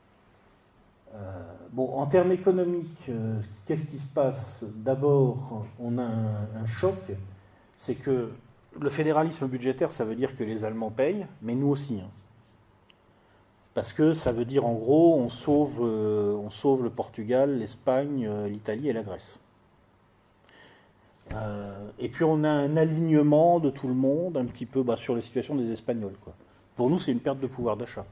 Bon, en termes économiques, qu'est-ce qui se passe? D'abord, on a un choc, c'est que le fédéralisme budgétaire, ça veut dire que les Allemands payent, mais nous aussi. Hein. Parce que ça veut dire, en gros, on sauve le Portugal, l'Espagne, l'Italie et la Grèce. Et puis on a un alignement de tout le monde, un petit peu sur la situation des Espagnols, quoi. Pour nous, c'est une perte de pouvoir d'achat.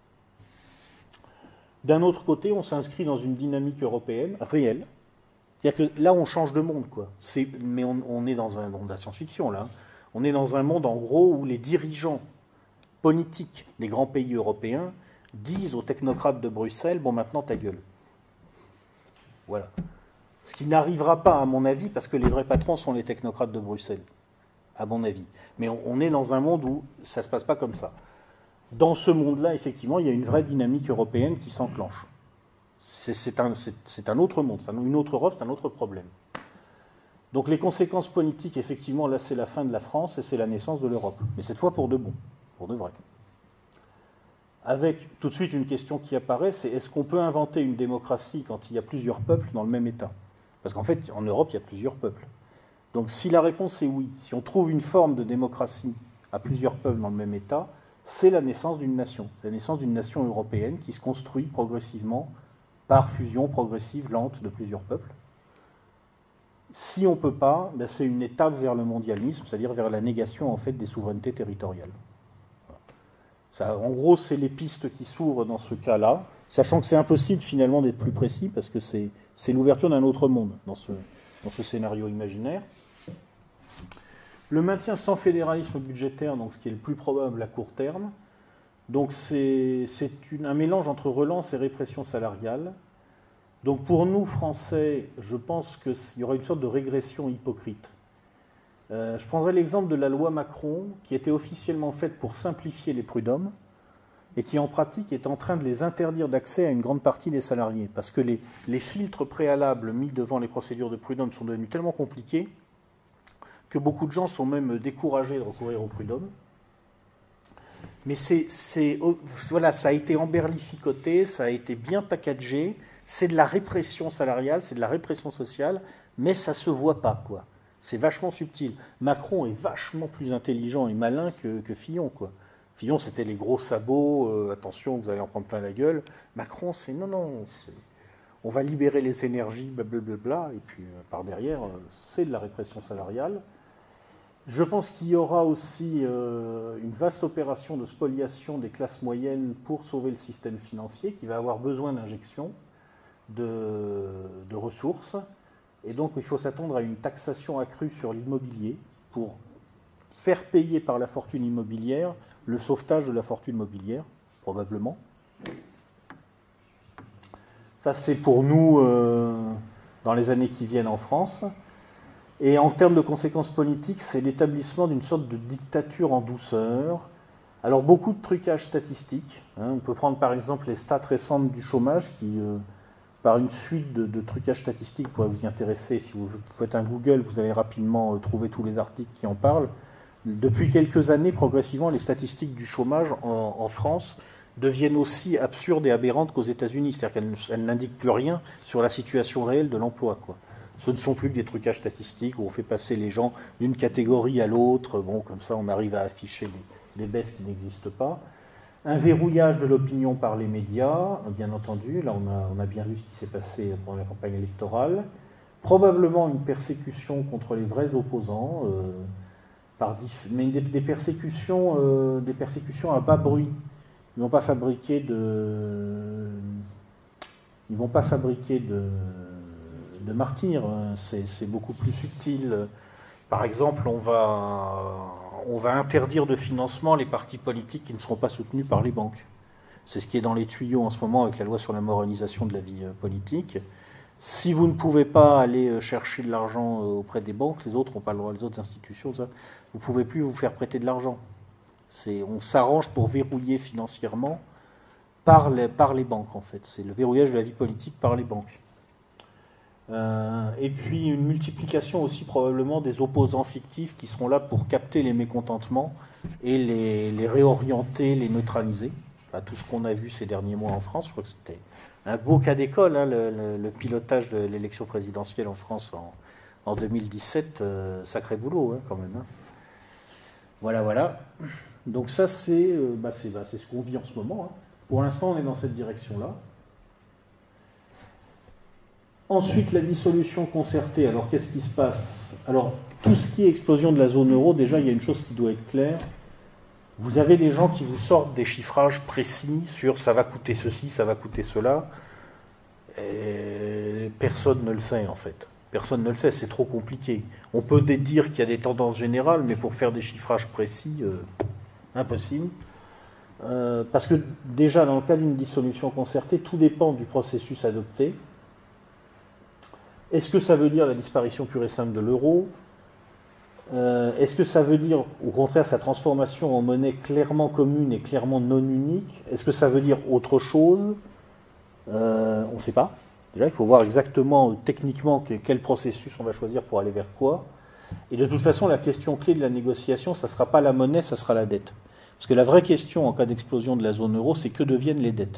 D'un autre côté, on s'inscrit dans une dynamique européenne réelle. C'est-à-dire que là, on change de monde, quoi. Mais on est dans un monde de la science-fiction, là. On est dans un monde, en gros, où les dirigeants politiques des grands pays européens disent aux technocrates de Bruxelles, bon, maintenant, ta gueule. Voilà. Ce qui n'arrivera pas, à mon avis, parce que les vrais patrons sont les technocrates de Bruxelles, à mon avis. Mais on est dans un monde où ça ne se passe pas comme ça. Dans ce monde-là, effectivement, il y a une vraie dynamique européenne qui s'enclenche. C'est un autre monde, une autre Europe, c'est un autre problème. Donc les conséquences politiques, effectivement, là, c'est la fin de la France et c'est la naissance de l'Europe. Mais cette fois pour de bon, pour de vrai. Avec tout de suite une question qui apparaît, c'est est-ce qu'on peut inventer une démocratie quand il y a plusieurs peuples dans le même État? Parce qu'en fait, en Europe, il y a plusieurs peuples. Donc si la réponse est oui, si on trouve une forme de démocratie à plusieurs peuples dans le même État, c'est la naissance d'une nation. La naissance d'une nation européenne qui se construit progressivement par fusion progressive, lente de plusieurs peuples. Si on ne peut pas, c'est une étape vers le mondialisme, c'est-à-dire vers la négation en fait, des souverainetés territoriales. Ça, en gros, c'est les pistes qui s'ouvrent dans ce cas-là, sachant que c'est impossible finalement d'être plus précis parce que c'est l'ouverture d'un autre monde dans ce scénario imaginaire. Le maintien sans fédéralisme budgétaire, donc ce qui est le plus probable à court terme, donc c'est un mélange entre relance et répression salariale. Donc pour nous, Français, je pense qu'il y aura une sorte de régression hypocrite. Je prendrai l'exemple de la loi Macron, qui était officiellement faite pour simplifier les prud'hommes, et qui en pratique est en train de les interdire d'accès à une grande partie des salariés, parce que les filtres préalables mis devant les procédures de prud'homme sont devenus tellement compliqués que beaucoup de gens sont même découragés de recourir au prud'homme. Mais voilà, ça a été emberlificoté, ça a été bien packagé, c'est de la répression salariale, c'est de la répression sociale, mais ça se voit pas, quoi. C'est vachement subtil. Macron est vachement plus intelligent et malin que Fillon, quoi. Fillon, c'était les gros sabots, attention, vous allez en prendre plein la gueule. Macron, c'est non, on va libérer les énergies, blablabla, et puis par derrière, c'est de la répression salariale. Je pense qu'il y aura aussi une vaste opération de spoliation des classes moyennes pour sauver le système financier, qui va avoir besoin d'injections de ressources. Et donc, il faut s'attendre à une taxation accrue sur l'immobilier pour faire payer par la fortune immobilière le sauvetage de la fortune mobilière, probablement. Ça, c'est pour nous dans les années qui viennent en France. Et en termes de conséquences politiques, c'est l'établissement d'une sorte de dictature en douceur. Alors, beaucoup de trucage statistique. On peut prendre par exemple les stats récentes du chômage qui, par une suite de trucages statistiques, pourrait vous y intéresser. Si vous faites un Google, vous allez rapidement trouver tous les articles qui en parlent. Depuis quelques années, progressivement, les statistiques du chômage en France deviennent aussi absurdes et aberrantes qu'aux États-Unis. C'est-à-dire qu'elles n'indiquent plus rien sur la situation réelle de l'emploi, quoi. Ce ne sont plus que des trucages statistiques où on fait passer les gens d'une catégorie à l'autre. Bon, comme ça, on arrive à afficher des baisses qui n'existent pas. Un verrouillage de l'opinion par les médias, bien entendu. Là, on a bien vu ce qui s'est passé pendant la campagne électorale. Probablement une persécution contre les vrais opposants, mais des persécutions à bas bruit. Ils ne vont pas fabriquer de martyrs. C'est beaucoup plus subtil. Par exemple, on va interdire de financement les partis politiques qui ne seront pas soutenus par les banques. C'est ce qui est dans les tuyaux en ce moment avec la loi sur la moralisation de la vie politique. Si vous ne pouvez pas aller chercher de l'argent auprès des banques, les autres n'ont pas le droit, les autres institutions, ça, vous ne pouvez plus vous faire prêter de l'argent. On s'arrange pour verrouiller financièrement par les banques, en fait. C'est le verrouillage de la vie politique par les banques. Et puis une multiplication aussi probablement des opposants fictifs qui seront là pour capter les mécontentements et les réorienter, les neutraliser. Enfin, tout ce qu'on a vu ces derniers mois en France, je crois que c'était un beau cas d'école, hein, le pilotage de l'élection présidentielle en France en 2017, sacré boulot, hein, quand même. Hein. Voilà. Donc ça, c'est ce qu'on vit en ce moment. Hein. Pour l'instant, on est dans cette direction-là. Ensuite, la dissolution concertée. Alors, qu'est-ce qui se passe? Alors, tout ce qui est explosion de la zone euro, déjà, il y a une chose qui doit être claire. Vous avez des gens qui vous sortent des chiffrages précis sur ça va coûter ceci, ça va coûter cela. Et personne ne le sait, en fait. Personne ne le sait, c'est trop compliqué. On peut dire qu'il y a des tendances générales, mais pour faire des chiffrages précis, impossible. Parce que déjà, dans le cas d'une dissolution concertée, tout dépend du processus adopté. Est-ce que ça veut dire la disparition pure et simple de l'euro? Est-ce que ça veut dire, au contraire, sa transformation en monnaie clairement commune et clairement non unique? Est-ce que ça veut dire autre chose? On ne sait pas. Déjà, il faut voir exactement, techniquement, quel processus on va choisir pour aller vers quoi. Et de toute façon, la question clé de la négociation, ça ne sera pas la monnaie, ça sera la dette. Parce que la vraie question en cas d'explosion de la zone euro, c'est que deviennent les dettes?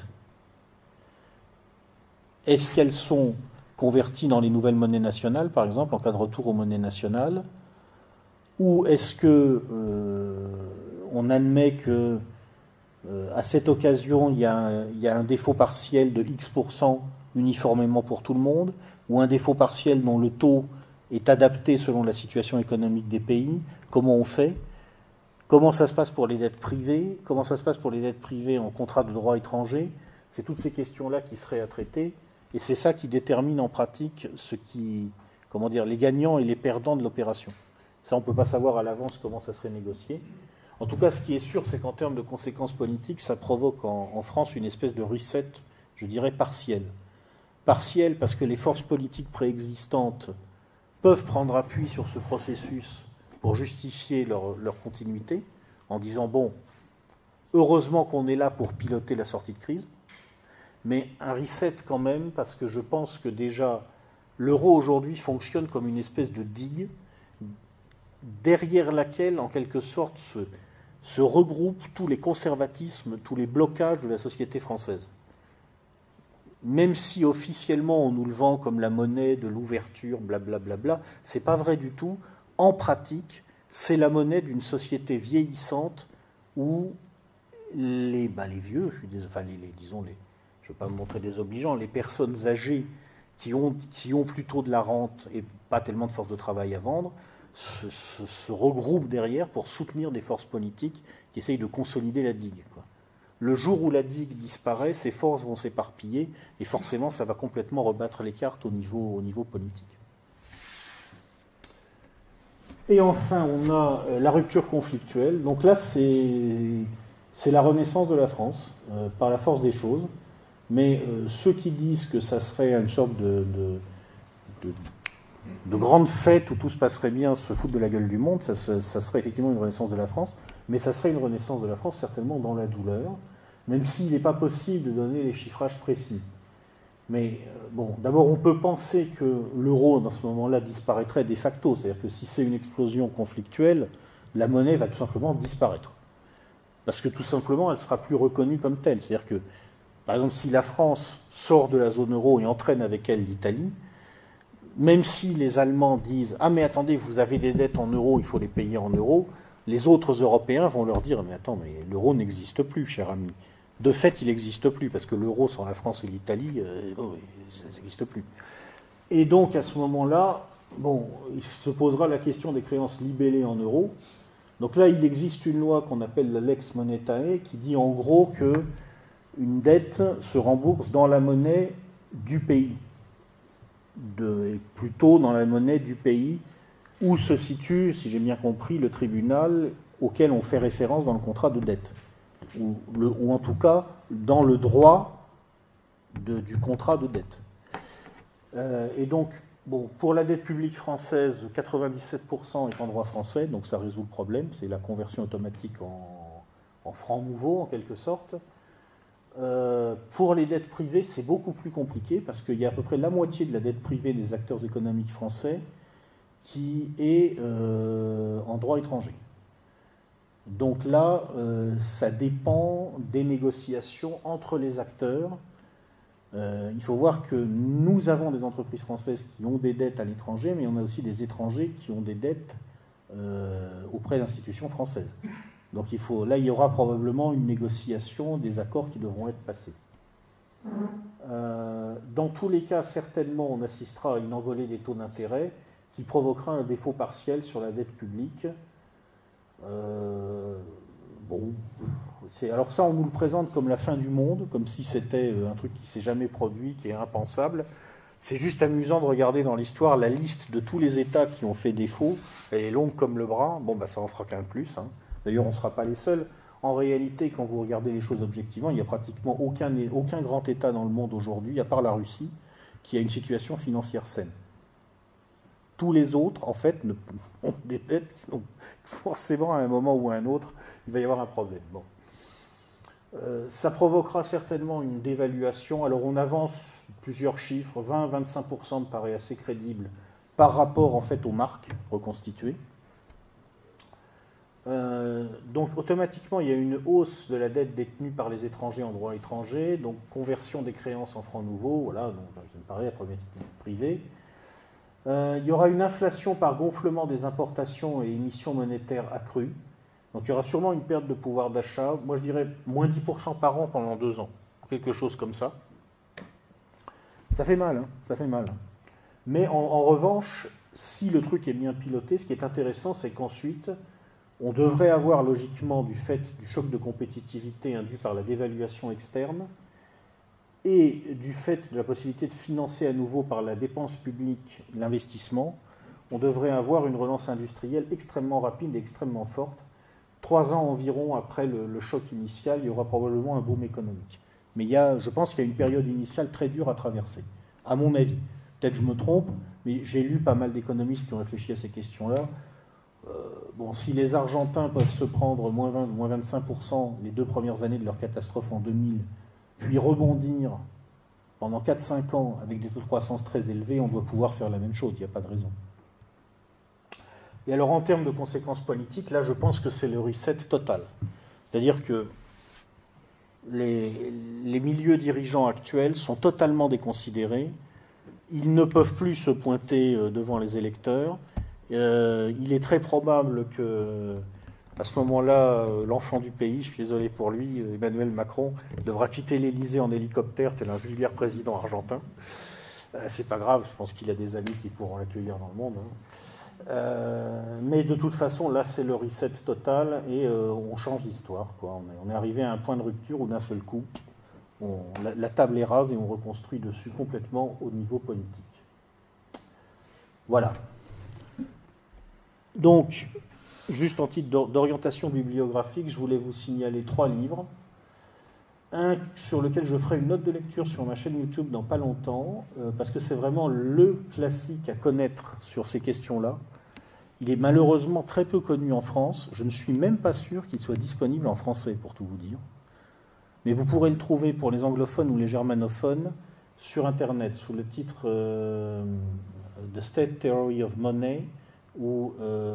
Est-ce qu'elles sont converties dans les nouvelles monnaies nationales, par exemple, en cas de retour aux monnaies nationales? Ou est-ce que on admet que à cette occasion, il y a un défaut partiel de X% uniformément pour tout le monde, ou un défaut partiel dont le taux est adapté selon la situation économique des pays? Comment on fait? Comment ça se passe pour les dettes privées? Comment ça se passe pour les dettes privées en contrat de droit étranger? C'est toutes ces questions-là qui seraient à traiter, et c'est ça qui détermine en pratique les gagnants et les perdants de l'opération. Ça, on ne peut pas savoir à l'avance comment ça serait négocié. En tout cas, ce qui est sûr, c'est qu'en termes de conséquences politiques, ça provoque en France une espèce de reset, je dirais, partiel. Partiel parce que les forces politiques préexistantes peuvent prendre appui sur ce processus pour justifier leur continuité, en disant, bon, heureusement qu'on est là pour piloter la sortie de crise, mais un reset quand même, parce que je pense que déjà, l'euro aujourd'hui fonctionne comme une espèce de digue, derrière laquelle, en quelque sorte, se regroupent tous les conservatismes, tous les blocages de la société française. Même si officiellement on nous le vend comme la monnaie de l'ouverture, blablabla, c'est pas vrai du tout. En pratique, c'est la monnaie d'une société vieillissante où les vieux, je ne vais pas me montrer désobligeant, les personnes âgées qui ont plutôt de la rente et pas tellement de force de travail à vendre, se regroupent derrière pour soutenir des forces politiques qui essayent de consolider la digue, quoi. Le jour où la digue disparaît, ces forces vont s'éparpiller et forcément ça va complètement rebattre les cartes au niveau politique. Et enfin, on a la rupture conflictuelle. Donc là, c'est la renaissance de la France, par la force des choses. Mais ceux qui disent que ça serait une sorte de grande fête où tout se passerait bien, se foutre de la gueule du monde, ça serait effectivement une renaissance de la France, mais ça serait une renaissance de la France certainement dans la douleur, même s'il n'est pas possible de donner les chiffrages précis. Mais bon, d'abord on peut penser que l'euro dans ce moment-là disparaîtrait de facto, c'est-à-dire que si c'est une explosion conflictuelle, la monnaie va tout simplement disparaître. Parce que tout simplement elle ne sera plus reconnue comme telle. C'est-à-dire que, par exemple, si la France sort de la zone euro et entraîne avec elle l'Italie, même si les Allemands disent « Ah mais attendez, vous avez des dettes en euros, il faut les payer en euros », les autres Européens vont leur dire « Mais attends, mais l'euro n'existe plus, cher ami. » De fait, il n'existe plus, parce que l'euro sans la France et l'Italie, ça n'existe plus. Et donc, à ce moment-là, bon, il se posera la question des créances libellées en euros. Donc là, il existe une loi qu'on appelle la Lex Monetae, qui dit en gros qu'une dette se rembourse dans la monnaie du pays. Et plutôt dans la monnaie du pays où se situe, si j'ai bien compris, le tribunal auquel on fait référence dans le contrat de dette. Ou en tout cas dans le droit du contrat de dette. Et donc, bon, pour la dette publique française, 97% est en droit français, donc ça résout le problème, c'est la conversion automatique en francs nouveaux, en quelque sorte. Pour les dettes privées, c'est beaucoup plus compliqué, parce qu'il y a à peu près la moitié de la dette privée des acteurs économiques français qui est en droit étranger. Donc là, ça dépend des négociations entre les acteurs. Il faut voir que nous avons des entreprises françaises qui ont des dettes à l'étranger, mais on a aussi des étrangers qui ont des dettes auprès d'institutions françaises. Donc là, il y aura probablement une négociation des accords qui devront être passés. Dans tous les cas, certainement, on assistera à une envolée des taux d'intérêt qui provoquera un défaut partiel sur la dette publique. Alors ça, on nous le présente comme la fin du monde, comme si c'était un truc qui ne s'est jamais produit, qui est impensable. C'est juste amusant de regarder dans l'histoire la liste de tous les États qui ont fait défaut. Elle est longue comme le bras. Bon, ça en fera qu'un de plus. Hein. D'ailleurs, on ne sera pas les seuls. En réalité, quand vous regardez les choses objectivement, il n'y a pratiquement aucun grand État dans le monde aujourd'hui, à part la Russie, qui a une situation financière saine. Tous les autres, en fait, ont des dettes qui ont forcément, à un moment ou à un autre, il va y avoir un problème. Bon. Ça provoquera certainement une dévaluation. Alors, on avance plusieurs chiffres. 20-25% me paraît assez crédible par rapport, en fait, aux marques reconstituées. Donc, automatiquement, il y a une hausse de la dette détenue par les étrangers en droit étranger, donc conversion des créances en francs nouveaux, voilà, donc ça me paraît la problématique privée. Il y aura une inflation par gonflement des importations et émissions monétaires accrues. Donc il y aura sûrement une perte de pouvoir d'achat. Moi je dirais moins 10% par an pendant 2 ans. Quelque chose comme ça. Ça fait mal, hein, ça fait mal. Mais en revanche, si le truc est bien piloté, ce qui est intéressant, c'est qu'ensuite, on devrait avoir logiquement, du fait du choc de compétitivité induit par la dévaluation externe, et du fait de la possibilité de financer à nouveau par la dépense publique l'investissement, on devrait avoir une relance industrielle extrêmement rapide et extrêmement forte. 3 ans environ après le choc initial, il y aura probablement un boom économique. Mais je pense qu'il y a une période initiale très dure à traverser, à mon avis. Peut-être je me trompe, mais j'ai lu pas mal d'économistes qui ont réfléchi à ces questions-là. bon, si les Argentins peuvent se prendre moins 20, moins 25% les 2 premières années de leur catastrophe en 2000, puis rebondir pendant 4-5 ans avec des taux de croissance très élevés, on doit pouvoir faire la même chose, il n'y a pas de raison. Et alors en termes de conséquences politiques, là je pense que c'est le reset total. C'est-à-dire que les milieux dirigeants actuels sont totalement déconsidérés, ils ne peuvent plus se pointer devant les électeurs. Il est très probable que, à ce moment-là, l'enfant du pays, je suis désolé pour lui, Emmanuel Macron, devra quitter l'Élysée en hélicoptère tel un vulgaire président argentin. C'est pas grave, je pense qu'il a des amis qui pourront l'accueillir dans le monde. Mais de toute façon, là, c'est le reset total et on change d'histoire. On est arrivé à un point de rupture où d'un seul coup, la table est rase et on reconstruit dessus complètement au niveau politique. Voilà. Donc, juste en titre d'orientation bibliographique, je voulais vous signaler 3 livres. Un sur lequel je ferai une note de lecture sur ma chaîne YouTube dans pas longtemps, parce que c'est vraiment le classique à connaître sur ces questions-là. Il est malheureusement très peu connu en France. Je ne suis même pas sûr qu'il soit disponible en français, pour tout vous dire. Mais vous pourrez le trouver pour les anglophones ou les germanophones sur Internet, sous le titre The State Theory of Money, ou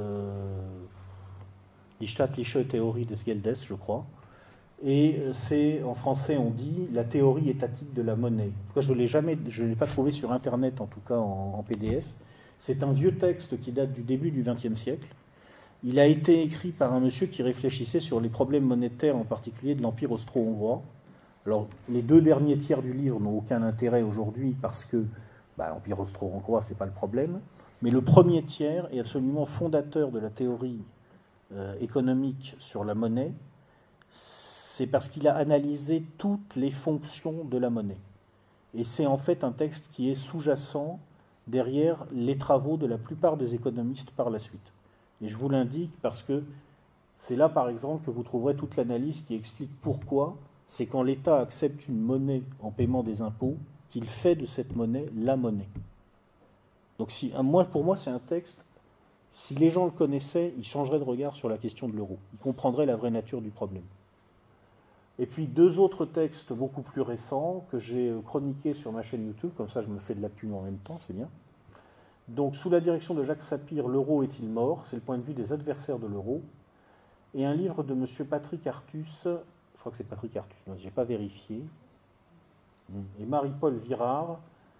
Die staatliche Theorie des Geldes, je crois. Et c'est, en français, on dit la théorie étatique de la monnaie. En tout cas, je ne l'ai pas trouvé sur Internet, en tout cas en PDF. C'est un vieux texte qui date du début du XXe siècle. Il a été écrit par un monsieur qui réfléchissait sur les problèmes monétaires, en particulier de l'Empire austro-hongrois. Alors, les 2 derniers tiers du livre n'ont aucun intérêt aujourd'hui parce que l'Empire austro-hongrois, ce n'est pas le problème. Mais le premier tiers est absolument fondateur de la théorie économique sur la monnaie. C'est parce qu'il a analysé toutes les fonctions de la monnaie. Et c'est en fait un texte qui est sous-jacent derrière les travaux de la plupart des économistes par la suite. Et je vous l'indique parce que c'est là, par exemple, que vous trouverez toute l'analyse qui explique pourquoi c'est quand l'État accepte une monnaie en paiement des impôts qu'il fait de cette monnaie la monnaie. Donc pour moi, c'est un texte, si les gens le connaissaient, ils changeraient de regard sur la question de l'euro. Ils comprendraient la vraie nature du problème. Et puis 2 autres textes beaucoup plus récents que j'ai chroniqués sur ma chaîne YouTube, comme ça je me fais de la pub en même temps, c'est bien. Donc sous la direction de Jacques Sapir, l'euro est-il mort? C'est le point de vue des adversaires de l'euro. Et un livre de M. Patrick Artus, je crois que c'est Patrick Artus, je n'ai pas vérifié, et Marie-Paul Virard.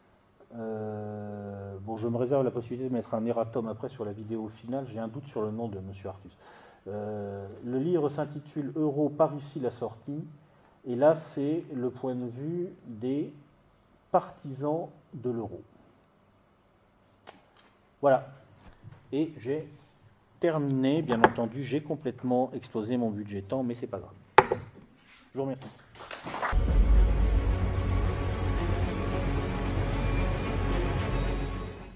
Bon, je me réserve la possibilité de mettre un erratum après sur la vidéo finale, j'ai un doute sur le nom de M. Artus. Le livre s'intitule « Euro, par ici la sortie », et là c'est le point de vue des partisans de l'euro. Voilà. Et j'ai terminé, bien entendu, j'ai complètement explosé mon budget temps, mais c'est pas grave. Je vous remercie.